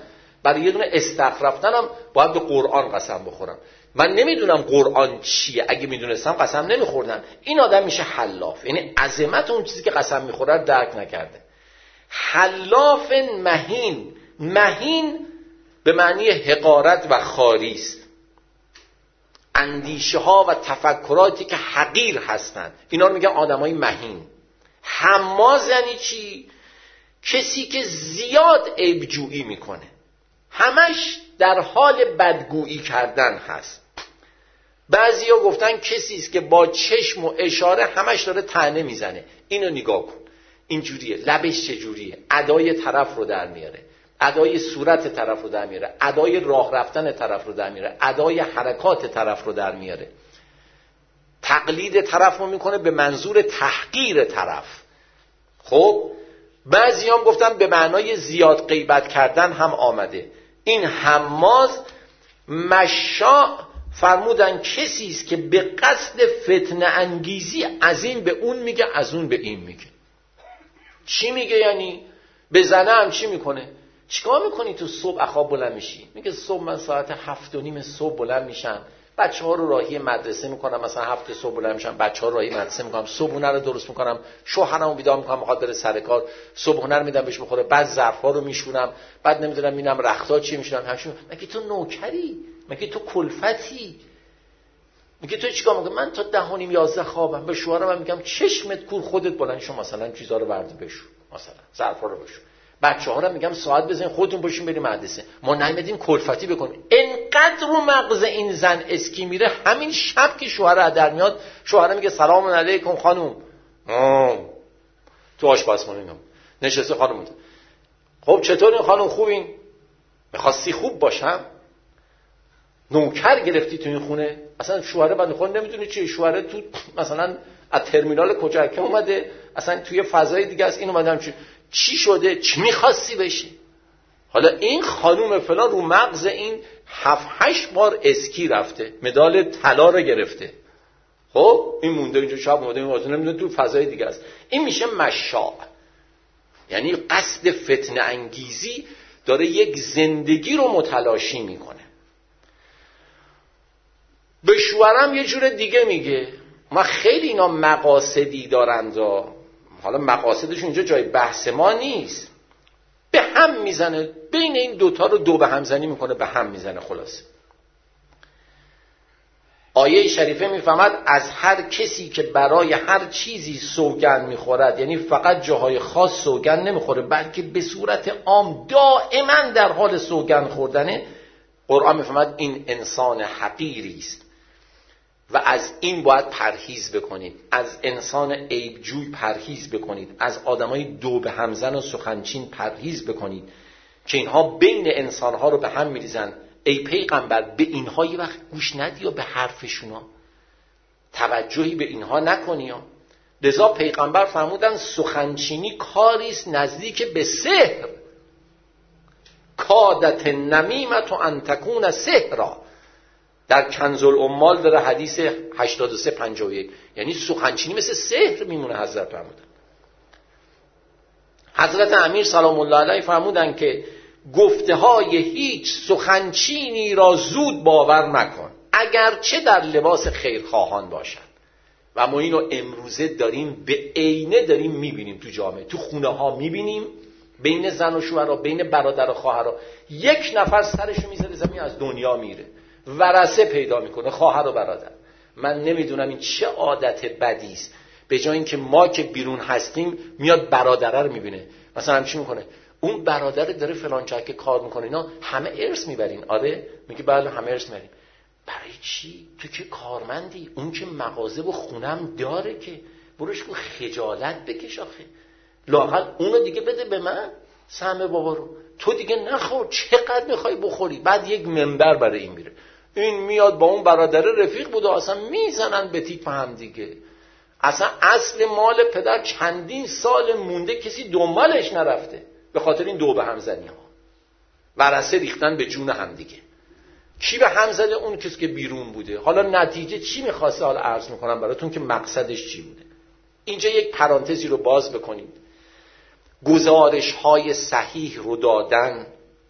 برای یه دونه استخر رفتنم باید به قرآن قسم بخورم. من نمیدونم قرآن چیه، اگه میدونستم قسم نمیخوردم. این آدم میشه حلاف، یعنی عظمت اون چیزی که قسم میخوره درک نکرده. حلاف مهین، مهین به معنی حقارت و خاری است. اندیشه ها و تفکراتی که حقیر هستند، اینا رو میگن آدمای مهین. حماز یعنی چی؟ کسی که زیاد عیبجویی میکنه، همش در حال بدگویی کردن هست. بعضیا گفتن کسی است که با چشم و اشاره همش داره طعنه میزنه. اینو نگاه کن، اینجوریه، لبش چجوریه، ادای طرف رو در میاره، ادای صورت طرف رو در میاره، ادای راه رفتن طرف رو در میاره، ادای حرکات طرف رو در میاره. تقلید طرف رو میکنه به منظور تحقیر طرف. خب بعضی هم گفتن به معنای زیاد غیبت کردن هم آمده. این حماز مشاء فرمودن کسی است که به قصد فتنه انگیزی از این به اون میگه، از اون به این میگه. چی میگه؟ یعنی به زنه هم چی میکنه؟ چیکار میکنی تو صبح اخواب بلند میشی؟ میگه صبح من ساعت 7:30 صبح بلند میشم، بچه‌ها رو راهی مدرسه میکنم، مثلا 7 صبح بلند میشم، بچه‌ها رو راهی مدرسه میکنم، صبحونه رو درست میکنم، شوهرمو بیدار میکنم میخواد بره سر کار، صبحونه رو میدم بهش بخوره، بعد ظرفا رو میشورم، بعد نمیدونم میبینم رختا چی میشونم، همشون. مگه تو نوکری؟ مگه تو کلفتی؟ میگه تو چیکار میکنی؟ من تا 10:30 11 خوابم. به شوهرم میگم چشمت کور، خودت بلند شو مثلا چیزا رو برد بشور، مثلا ظرفا رو بشور. بچه‌ها رو میگم ساعت بزنین خودتون باشین بریم مدرسه. ما نمیدیم کلفتی بکنیم. انقدر رو مغز این زن اسکی میره، همین شب که شوهر در میاد، شوهر میگه سلام علیکم خانم. تو آشپزخونه نشسته خانم. خب چطورین خانم، خوبین؟ می‌خواستی خوب باشم؟ نوکر گرفتی تو این خونه؟ اصلا شوهر بنده خدا نمیدونه چیه، شوهر تو مثلا از ترمینال کجاکه اومده، اصلا توی فضای دیگه است. این اومدم چی شده؟ چی می‌خواستی بشی؟ حالا این خانوم فلان رو مغز این 7-8 بار اسکی رفته، مدال طلا رو گرفته. خب این مونده اینجا، شب اومده این واسه نمیدونه تو فضای دیگه است. این میشه مشاء، یعنی قصد فتنه انگیزی، داره یک زندگی رو متلاشی میکنه. به شوهرم یه جور دیگه میگه. ما خیلی اینا مقاصدی دارند، حالا مقاصدشون اینجا جای بحث ما نیست. به هم میزنه، بین این دوتا رو دو به هم زنی میکنه، به هم میزنه. خلاصه آیه شریفه میفهمد از هر کسی که برای هر چیزی سوگند میخورد، یعنی فقط جاهای خاص سوگند نمیخوره، بلکه به صورت عام دائما در حال سوگند خوردنه، قرآن میفهمد این انسان حقیری است و از این باید پرهیز بکنید. از انسان عیبجوی پرهیز بکنید، از آدمای دو به همزن و سخنچین پرهیز بکنید که اینها بین انسانها رو به هم میریزن. ای پیغمبر به اینها یه وقت گوش ندی و به حرفشونا توجهی به اینها نکنی. لذا پیغمبر فرمودن سخنچینی کاریست نزدیک به سحر. کادت نمیمت و انتکون سحرا. در کنز العمال داره حدیث 83-51، یعنی سخنچینی مثل سحر میمونه. حضرت فرمودن، حضرت امیر سلام الله علیه فرمودن که گفته های هیچ سخنچینی را زود باور مکن، اگرچه در لباس خیرخواهان باشد. و ما اینو امروزه داریم به عینه داریم میبینیم تو جامعه، تو خونه ها میبینیم، بین زن و شوهر، بین برادر و خواهر، یک نفر سرشو میذاره زمین از دنیا میره، ورثه پیدا میکنه، خواهر و برادر. من نمیدونم این چه عادت بدی است. به جای اینکه ما که بیرون هستیم میاد برادره رو میبینه، مثلا چی میکنه؟ اون برادر داره فلان جا که کار میکنه، اینا همه ارث میبرین؟ آره. میگه بله همه ارث میبریم. برای چی؟ تو که کارمندی، اون که مغازه و خونم داره، که بروش کو خجالت بکش آخه، لااقل اونو دیگه بده به من، سهم بابا رو تو دیگه نخور، چقدر میخوای بخوری. بعد یک منبر برای این میره، این میاد با اون برادر رفیق بوده، اصلا میزنن به تیپ هم دیگه. اصلا اصل مال پدر چندین سال مونده، کسی دنبالش نرفته، به خاطر این دو به هم زنی ها ورثه ریختن به جون هم دیگه. کی به هم زده؟ اون کسی که بیرون بوده. حالا نتیجه چی میخواسته؟ حالا عرض میکنم براتون که مقصدش چی بوده. اینجا یک پرانتزی رو باز بکنید. گزارش های صحیح رو دادن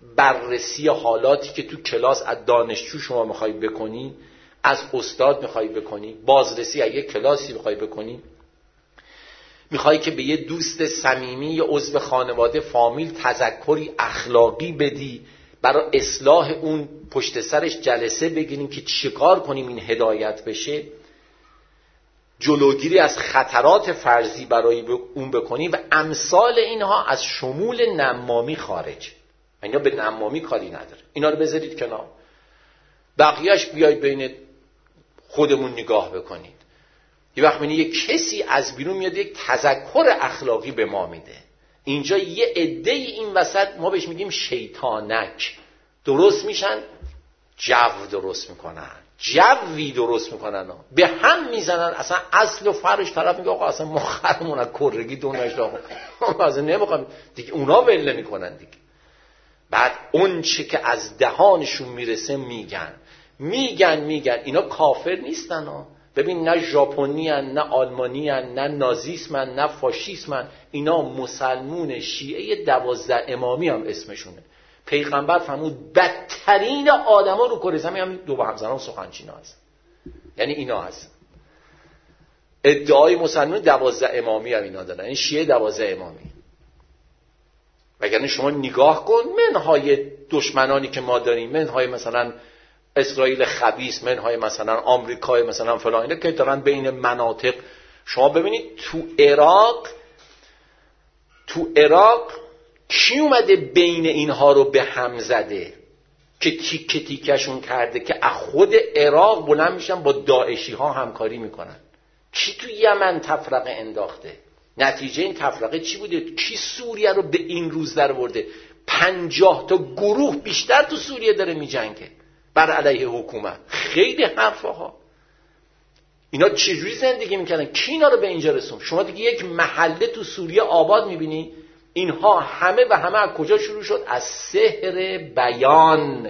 بررسی حالاتی که تو کلاس از دانشجو شما میخوای بکنی، از استاد میخوای بکنی، بازرسی از یک کلاسی میخوای بکنی، میخوای که به یه دوست صمیمی یا عضو خانواده فامیل تذکری اخلاقی بدی، برای اصلاح اون پشت سرش جلسه بگیریم که چیکار کنیم این هدایت بشه، جلوگیری از خطرات فرضی برای اون بکنی و امثال اینها از شمول نمامی خارج. اینا به نمامی کاری نداره، اینا رو بذارید کنار، بقیهش بیاید بین خودمون نگاه بکنید. یه وقت می‌بینی یه کسی از بیرون میاد یک تذکر اخلاقی به ما میده، اینجا یه عده این وسط ما بهش میگیم شیطانک درست میشن، جو درست میکنن، جوی درست میکنن، به هم میزنن، اصلا اصل و فرش طرف میگه آقا اصلا ما خرمون از کرگی دونش آقا اصلا نمیخوام دیگه، اونا ول نمیکنن دیگه. بعد اون چه که از دهانشون میرسه میگن اینا کافر نیستن ها. ببین نه ژاپنی ان، نه آلمانی ان، نه نازیسمن، نه فاشیسمن، اینا مسلمون شیعه 12 امامی هم اسمشونه. پیغمبر فرمود بدترین آدما رو کره زمین هم دو با همزنان سخنچینا هست، یعنی اینا هست. ادعای مسلمون 12 امامی هم اینا دارن، این شیعه 12 امامی. وگرنه شما نگاه کن منهای دشمنانی که ما داریم، منهای مثلا اسرائیل خبیث، منهای مثلا آمریکای مثلا فلان، اینا که دارن بین مناطق. شما ببینید تو عراق کی اومده بین اینها رو به هم زده که تیکشون کرده که از خود عراق بلند میشن با داعشی ها همکاری میکنن؟ کی تو یمن تفرقه انداخته؟ نتیجه این تفرقه چی بوده؟ کی سوریه رو به این روز در برده؟ 50 تا گروه بیشتر تو سوریه داره میجنگه بر علیه حکومت. خیلی حرفا ها. اینا چجوری زندگی میکنن؟ کی اینا رو به اینجا رسون؟ شما دیگه یک محله تو سوریه آباد میبینی، اینها همه از کجا شروع شد؟ از سحر بیان.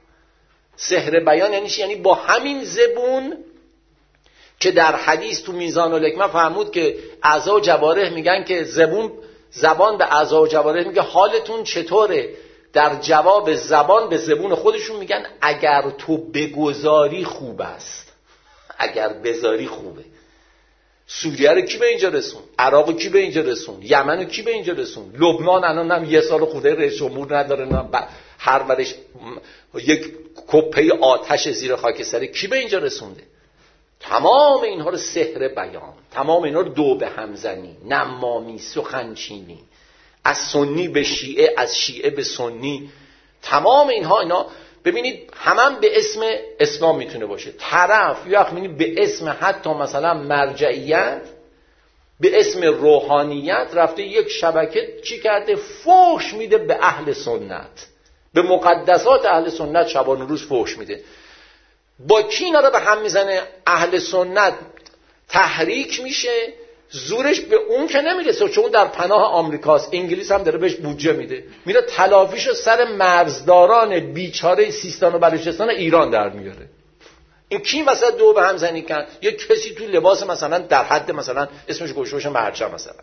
سحر بیان یعنی چی؟ یعنی با همین زبون که در حدیث تو میزان الحکمه فرمود که اعضا و جوارح میگن که زبان به اعضا و جوارح میگه حالتون چطوره؟ در جواب زبان به زبون خودشون میگن اگر تو بگذاری خوب است، اگر بذاری خوبه. سوریه رو کی به اینجا رسون؟ عراق رو کی به اینجا رسون؟ یمن رو کی به اینجا رسون؟ لبنان الان هم یه سال خدای رئیس جمهور نداره، هر ورش یک کپه آتش زیر خاکستر، کی به اینجا رسونده؟ تمام اینها رو سحر بیان، تمام اینها رو دو به هم زنی، نمامی، سخنچینی، از سنی به شیعه، از شیعه به سنی، تمام اینا ببینید هم به اسم اسلام میتونه باشه. طرف یا میبینید به اسم حتی مثلا مرجعیت، به اسم روحانیت رفته یک شبکه چی کرده؟ فحش میده به اهل سنت، به مقدسات اهل سنت شبان و روز فحش میده. با کی اینا رو به هم میزنه؟ اهل سنت تحریک میشه، زورش به اون که نمیرسه چون در پناه آمریکاست، انگلیس هم داره بهش بودجه میده، میره تلافیشو سر مرزداران بیچاره سیستان و بلوچستان ایران در میاره. این کی وسط دو به هم زنی کن؟ یه کسی تو لباس مثلا در حد مثلا اسمش گوشوش مرچه مثلا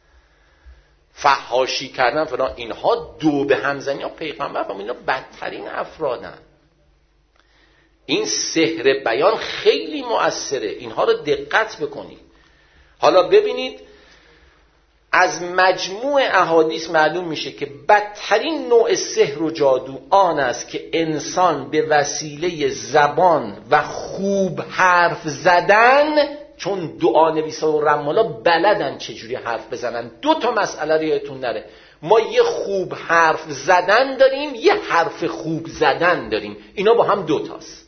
فحاشی کردن فلان، اینها دو به هم زنی ها. پیغمبر فرمود اینا بدترین افرادن. این سحر بیان خیلی مؤثره، اینها رو دقت بکنید. حالا ببینید از مجموع احادیث معلوم میشه که بدترین نوع سحر و جادو آن است که انسان به وسیله زبان و خوب حرف زدن، چون دعا نویسا و رمالا بلدن چجوری حرف بزنن. 2 مسئله رو یادتون نره، ما یه خوب حرف زدن داریم، یه حرف خوب زدن داریم، اینا با هم 2 تاست.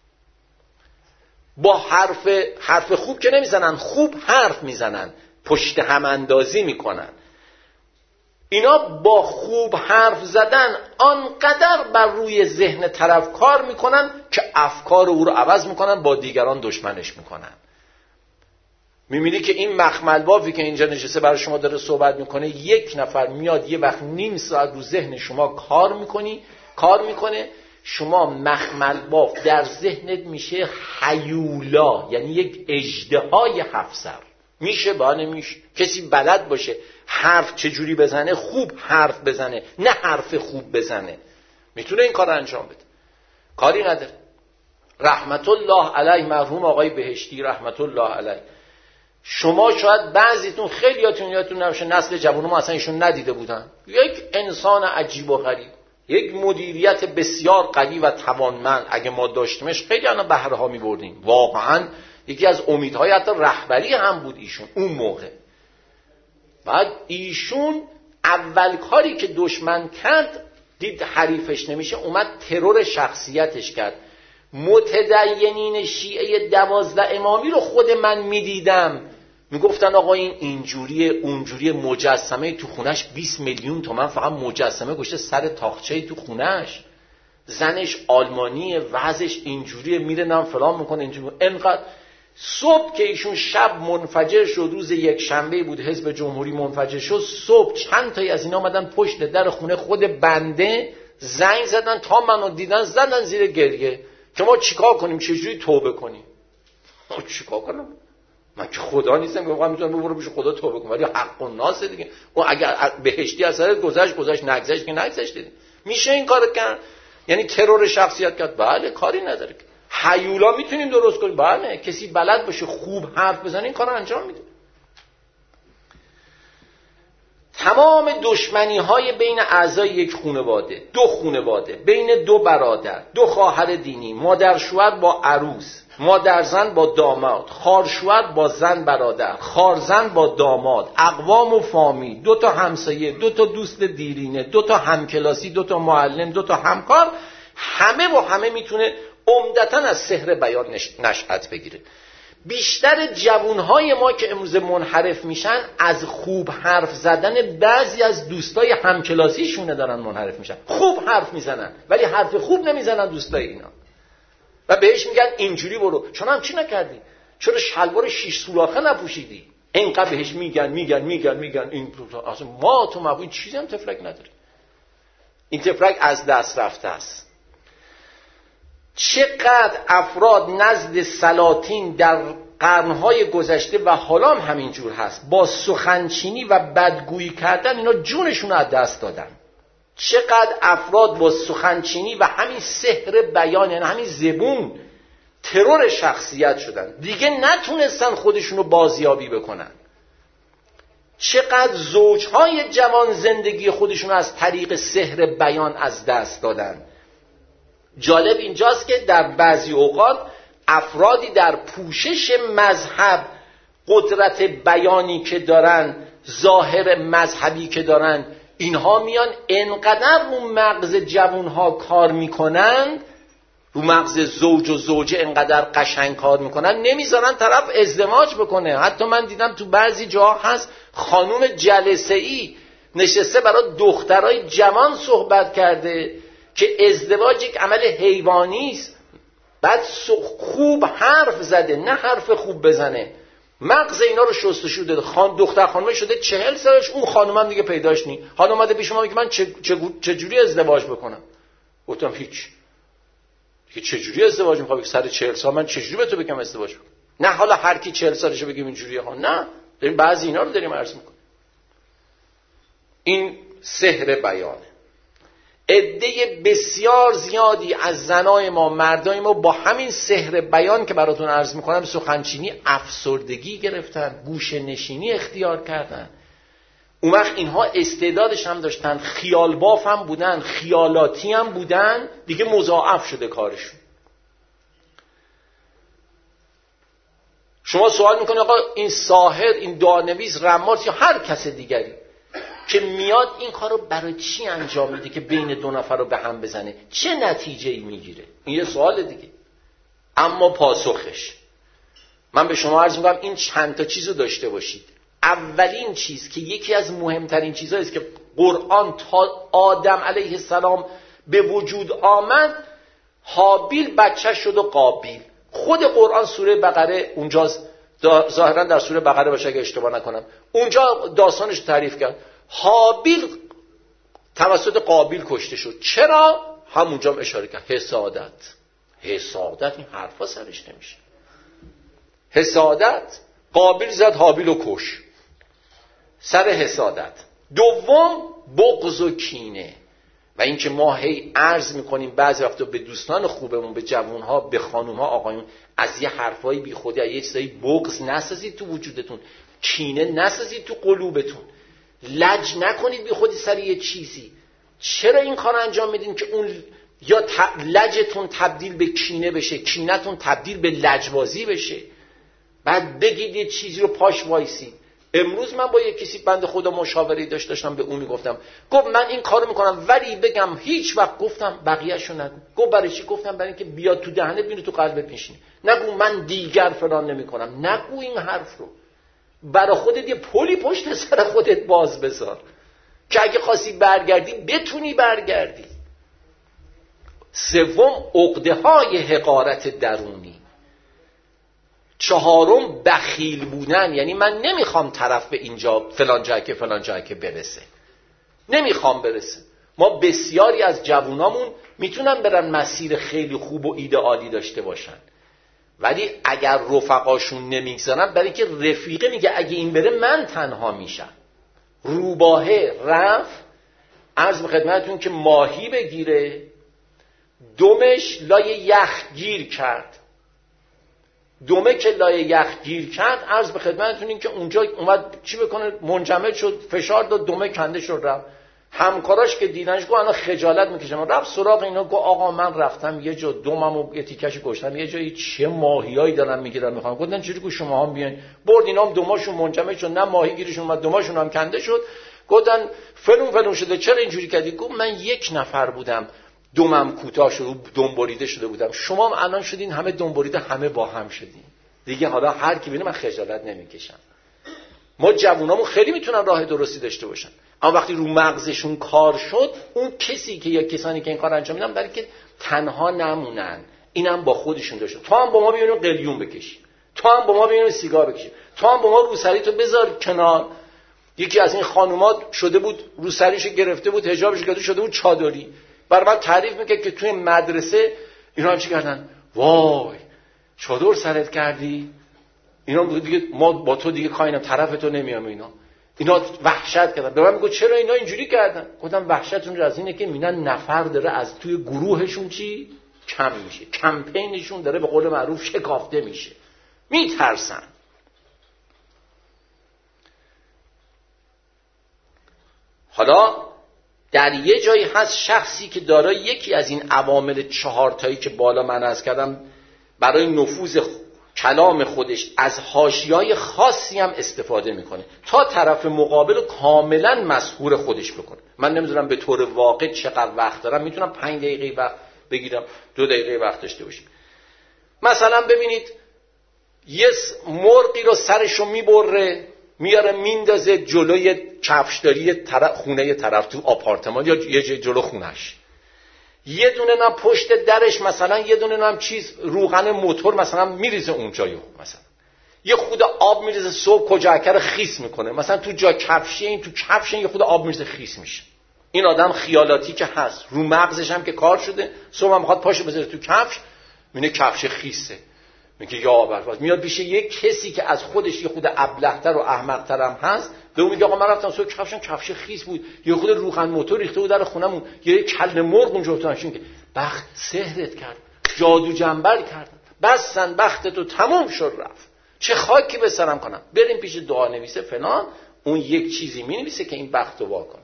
با حرف خوب که نمیزنن، خوب حرف میزنن، پشت هم اندازی میکنن. اینا با خوب حرف زدن آنقدر بر روی ذهن طرف کار میکنن که افکار او رو عوض میکنن، با دیگران دشمنش میکنن. میبینی که این مخمل بافی که اینجا نشسته برای شما داره صحبت میکنه، یک نفر میاد یه وقت نیم ساعت رو ذهن شما کار میکنه، شما مخمل باف در ذهنت میشه هیولا، یعنی یک اژدهای 7 سر. میشه با نمیشه. کسی بلد باشه حرف چجوری بزنه، خوب حرف بزنه، نه حرف خوب بزنه. میتونه این کار انجام بده، کاری نداره. رحمت الله علیه مرحوم آقای بهشتی رحمت الله علیه، شما شاید بعضیتون خیلیاتون یادتون نباشه، نسل جوان ما اصلا ایشون ندیده بودن، یک انسان عجیب و غریب، یک مدیریت بسیار قوی و توانمند، اگه ما داشتیمش خیلی الان بهره ها می‌بردیم. واقعا یکی از امیدهای حتی رهبری هم بود ایشون اون موقع. بعد ایشون اول کاری که دشمن کرد، دید حریفش نمیشه، اومد ترور شخصیتش کرد. متدینین شیعه 12 امامی رو خود من میدیدم، میگفتن آقا این اینجوریه اونجوریه، مجسمه تو خونش 20 میلیون تومان فقط مجسمه گذاشته سر تاقچه تو خونش، زنش آلمانیه، وضعش اینجوریه، میره نم فلان میکنه اینجوری. انقدر صبح که ایشون شب منفجر شد، روز یک شنبه بود حزب جمهوری منفجر شد، صبح چند تایی از اینا آمدن پشت در خونه خود بنده زنگ زدن، تا منو دیدن زدن زیر گریه که ما چیکار کنیم، چجوری توبه کنیم. ما چیکار کنم؟ من که خدا نیستم که واقعا میتونم برو پیش خدا توبه کنم، ولی حق الناس دیگه. اون اگر بهشتی اثر گذشت نگذشت که نگذشت دیگه. میشه این کارو کرد؟ یعنی ترور شخصیت کرد؟ بله، کاری نداره. هیولا میتونیم درست کنیم؟ بله، کسی بلد باشه خوب حرف بزنه این کارو انجام میده. تمام دشمنی های بین اعضای یک خانواده، دو خانواده، بین دو برادر، دو خواهر دینی، مادر شوهر با عروس، مادر زن با داماد، خار شوهر با زن برادر، خار زن با داماد، اقوام و فامیل، دو تا همسایه، دو تا دوست دیرینه، دو تا همکلاسی، دو تا معلم، دو تا همکار، همه با همه میتونه عمدتاً از سحر بیان نشأت بگیره. بیشتر جوانهای ما که امروز منحرف میشن از خوب حرف زدن بعضی از دوستای همکلاسیشونه دارن منحرف میشن. خوب حرف میزنن ولی حرف خوب نمیزنن دوستای اینا، و بهش میگن اینجوری برو، چون هم چی نکردی، چرا شلوار 6 سوراخه نپوشیدی، اینقدر بهش میگن این اصلا ما تو این چیزی هم تفلک نداری. این تفلک از دست رفته است. چقدر افراد نزد سلاطین در قرنهای گذشته و حالا هم همینجور هست، با سخنچینی و بدگویی کردن اینا جونشون رو از دست دادن. چقدر افراد با سخنچینی و همین سحر بیان، یعنی همین زبون، ترور شخصیت شدن، دیگه نتونستن خودشون رو بازیابی بکنن. چقدر زوجهای جوان زندگی خودشون رو از طریق سحر بیان از دست دادن. جالب اینجاست که در بعضی اوقات افرادی در پوشش مذهب، قدرت بیانی که دارن، ظاهر مذهبی که دارن، اینها میان انقدر رو مغز جوانها کار میکنن، رو مغز زوج و زوجه انقدر قشنگ کار میکنن، نمیذارن طرف ازدواج بکنه. حتی من دیدم تو بعضی جاها هست خانوم جلسه‌ای نشسته برای دخترای جوان صحبت کرده که ازدواج یک عمل حیوانی است، بعد خوب حرف زده، نه حرف خوب بزنه، مغز اینا رو شستشو داده. دختر خانومه شده 40 سالش، اون خانومم دیگه پیداش نی. حالا اومده پیش ما میگه من چجوری ازدواج بکنم. گفتم هیچ. چجوری ازدواج میخوای؟ سر 40 سال من چجوری به تو بگم ازدواج بکن؟ نه حالا هر کی 40 سالشه بگیم اینجوریه ها، نه، داریم بعضی اینا رو داریم عرض میکنیم. این سحر بیانه. عده بسیار زیادی از زنای ما، مردای ما با همین سحر بیان که براتون عرض میکنم، سخنچینی افسردگی گرفتن، گوشه نشینی اختیار کردن. اون وقت اینها استعدادش هم داشتن، خیال باف هم بودن، خیالاتی هم بودن، دیگه مضاعف شده کارشون. شما سوال میکنه آقا این ساحر، این دعانویس، رماس یا هر کس دیگری که میاد این کارو برای چی انجام میده که بین دو نفر رو به هم بزنه؟ چه نتیجه‌ای میگیره؟ این یه سوال دیگه. اما پاسخش من به شما عرض میکنم این چند تا چیزو داشته باشید. اولین چیز که یکی از مهمترین چیزایی است که قرآن تا آدم علیه السلام به وجود آمد، هابیل بچه شد و قابیل. خود قرآن سوره بقره اونجاست، ظاهرا در سوره بقره باشه اگه اشتباه نکنم، اونجا داستانش تعریف کرد. هابیل توسط قابیل کشته شد. چرا؟ همونجا هم اشاره کرد، حسادت. این حرفا سرش نمیشه. حسادت. قابیل زد هابیل رو کش سر حسادت. دوم بغض و کینه. و اینکه ما هی عرض میکنیم بعضی وقتا به دوستان خوبمون، به جوانها، به خانومها، آقایون، از یه حرفای بی خودی، از یه چیزایی بغض نسازید تو وجودتون، کینه نسازید تو قلوبتون، لج نکنید بی خودی سر یه چیزی. چرا این کار انجام میدین که اون یا لجتون تبدیل به کینه بشه، کینتون تبدیل به لجبازی بشه، بعد بگید یه چیزی رو پاش وایسی. امروز من با یه کسی بنده خدا مشاوره داشتم، به اون میگفتم، گفت من این کارو میکنم ولی بگم هیچ وقت، گفتم بقیه‌شو نگو. گفت برای چی؟ گفتم برای اینکه بیاد تو دهنت بینه تو قلبت میشینه. نگو من دیگر فلان نمیکنم، نگو این حرف رو. برای خودت یه پلی پشت سر خودت باز بذار که اگه خواستی برگردی بتونی برگردی. سوم، عقده‌های حقارت درونی. چهارم، بخیل بودن، یعنی من نمیخوام طرف به اینجا فلان جایی که برسه، نمیخوام برسه. ما بسیاری از جوانامون میتونن برن مسیر خیلی خوب و ایدئالی داشته باشن، ولی اگر رفقاشون نمیگذارن، برای که رفیقه میگه اگه این بره من تنها میشم. روباهه رفت، عرض به خدمتتون که ماهی بگیره، دمش لای یخ گیر کرد. دمه که لای یخ گیر کرد، عرض به خدمتتون این که اونجا اومد چی بکنه، منجمد شد، فشار داد، دمه کنده شد رفت. همکاراش که دیدنش گفت انا خجالت میکشم، رفت سراغ اینا، گفت آقا من رفتم یه جا دممو یه تیکش گشتم، یه جایی چه ماهیایی دارن میگیرن میخوام. گفتن چجوری که شما هم بیاین؟ برد اینا هم دماشون منجمد شد، نه ماهی گیرشون اومد، دماشون هم کنده شد. گفتن فلون شده، چرا اینجوری کردی؟ گفت من یک نفر بودم، دمم کوتاه شد، دم بریده شده بودم، شما هم الان شدین همه دم بریده، همه با هم شدین دیگه. حالا هر کی ببینه من خجالت نمیکشم. ما جوونامون خیلی میتونن راه درستی داشته باشن، اما وقتی رو مغزشون کار شد، اون کسی که یا کسانی که این کار انجام میدن برای که تنها نمونن، اینم با خودشون داشته. تو هم با ما بیاین قلیون بکشی، تو هم با ما بیاین سیگار بکشی، تو هم با ما روسریتو بذار کنار. یکی از این خانومات شده بود روسریشو گرفته بود، حجابش گرفته شده بود چادری، برای من تعریف میکرد که توی مدرسه اینا هم چی کردن، وای چادر سرت کردی، اینا دیگه ما با تو دیگه کاینم، طرف تو نمیام. اینا وحشت کردن. به من میگه چرا اینا اینجوری کردن؟ گفتم وحشتشون از اینه که میبینن نفر داره از توی گروهشون چی کم میشه، کمپینشون داره به قول معروف شکافته میشه، میترسن. حالا در یه جایی هست شخصی که دارای یکی از این عوامل 4 تایی که بالا من عرض کردم برای نفوذ کلام خودش از حاشیه‌های خاصی هم استفاده میکنه تا طرف مقابل کاملا مسحور خودش بکنه. من نمیدونم به طور واقع چقدر وقت دارم، میتونم 5 دقیقه وقت بگیرم، 2 دقیقه وقت داشته باشیم. مثلا ببینید یه مرغی رو سرشو میبره میاره میندازه جلوی کفشداری خونه طرف تو آپارتمان یا یه جای جلو خونش، یه دونه نم پشت درش مثلا یه دونه نم چیز روغن موتور مثلا میریزه اونجایو، مثلا یه خود آب میریزه، صبح کجاکر خیس میکنه، مثلا تو جا کفشی این تو کفش یه خود آب میریزه خیس میشه. این آدم خیالاتی که هست، رو مغزش هم که کار شده، صبح هم میخواد پاشو بذاره تو کفش، میبینه کفش خیسه، میگه یا ابرفاز، میاد پیش یه کسی که از خودش یه خود ابله‌تر و احمق‌تر هم هست، به اون میگه آقا من رفتم صبح کفشم کفش خیس بود، یه خود روغن موتور ریخته بود در خونمون، یه کله مرغ اونجا افتادن که بخت سحرت کرد، جادو جنبل کرد، بسن بختتو تموم شد رفت، چه خاکی به سرم کنم، بریم پیش دعا نویسه فلان، اون یک چیزی مینویسه که این بختو واکن.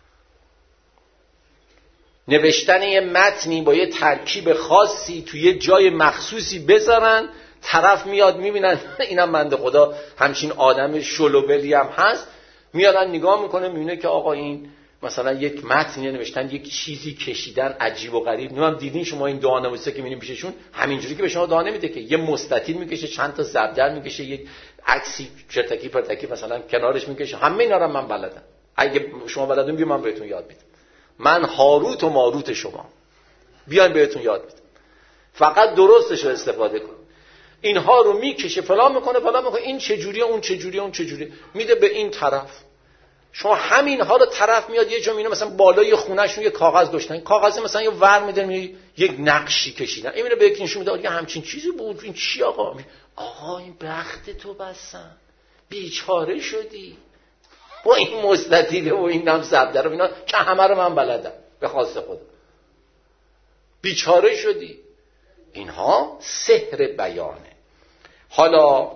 نوشتن یه متنی با یه ترکیب خاصی توی یه جای مخصوصی بذارن، طرف میاد میبینن اینم بنده خدا همچین آدم شلوبلی هم هست، میادن نگاه میکنه میبینه که آقا این مثلا یک متنی نوشتن، یک چیزی کشیدن عجیب و غریب. نمیدونم دیدین شما این دعا نویسه که میبینین پیششون همینجوری که به شما دعا نمیده که، یه مستطیل میکشه، چند تا زبدر میکشه، یک عکسی چرتکی پرتکی مثلا کنارش میکشه. همه اینا رو من بلدم، اگه شما بلدون بیاین من بهتون یاد میدم. من هاروت و ماروت شما، بیاین بهتون یاد میدم، فقط درستش رو استفاده کن. اینها رو میکشه فلان میکنه این چجوریه اون چجوریه اون چجوریه، میده به این طرف. شما همینها رو طرف میاد یه جا میونه مثلا بالای خونه‌شون یه کاغذ گذاشتن، این کاغذ مثلا یه ور میده یک نقشی کشیدن، این میره به یکی نشون میده همچین چیزی بود، این چی آقا؟ آقا این بخت تو بسن، بیچاره شدی با این مستطیله و این نم زبده رو اینا که همه رو من بلدم. به خواست خدا، بیچاره شدی. اینها سحر بیانه. حالا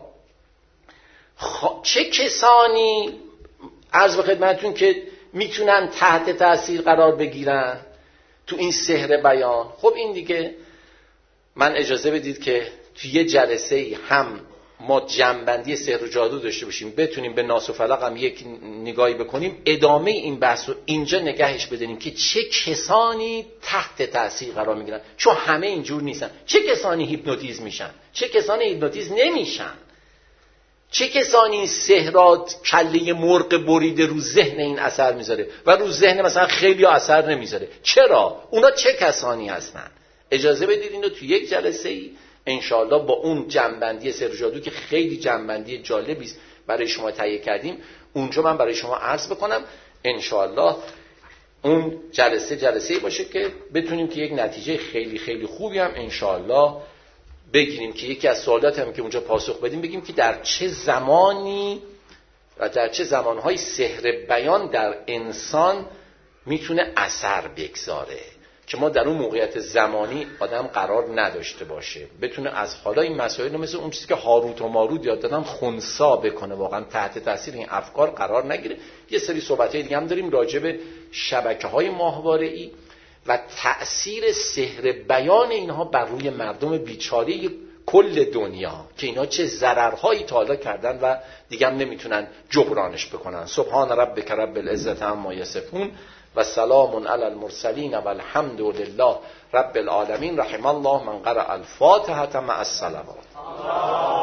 چه کسانی عرض به خدمتتون که میتونن تحت تاثیر قرار بگیرن تو این سحر بیان؟ خب این دیگه من اجازه بدید که تو یه جلسه هم ما جنبندی سحر و جادو داشته باشیم، بتونیم به ناس و فلق هم یک نگاهی بکنیم، ادامه این بحث رو اینجا نگهش بدونیم که چه کسانی تحت تاثیر قرار میگیرن، چون همه اینجور نیستن. چه کسانی هیپنوتیزم میشن، چه کسانی هیپنوتیزم نمیشن، چه کسانی این سحرات کله مرغ بریده رو ذهن این اثر میذاره و رو ذهن مثلا خیلی اثر نمیذاره. چرا؟ اونا چه کسانی هستن؟ اجازه بدید اینو تو یک جلسه ای انشاءالله با اون جنبندی سحر و جادو که خیلی جنبندی جالبی است برای شما تهیه کردیم، اونجا من برای شما عرض بکنم. انشاءالله اون جلسه باشه که بتونیم که یک نتیجه خیلی خیلی خوبی هم انشاءالله بگیریم، که یکی از سوالات هم که اونجا پاسخ بدیم بگیم که در چه زمانی و در چه زمانهای سحر بیان در انسان میتونه اثر بگذاره، که ما در اون موقعیت زمانی آدم قرار نداشته باشه، بتونه از حالا این مسائل رو مثل اون چیزی که هاروت و ماروت یاد دادم خنثی بکنه، واقعا تحت تاثیر این افکار قرار نگیره. یه سری صحبت‌های دیگه هم داریم راجع به شبکه‌های ماهواره‌ای و تأثیر سحر بیان اینها بر روی مردم بیچاره کل دنیا، که اینا چه ضررهایی تا حالا کردن و دیگه هم نمیتونن جبرانش بکنن. سبحان ربک رب العزة عما یصفون و سلام علی المرسلین و الحمد لله رب العالمین. رحم الله من قرأ الفاتحة مع الصلوات.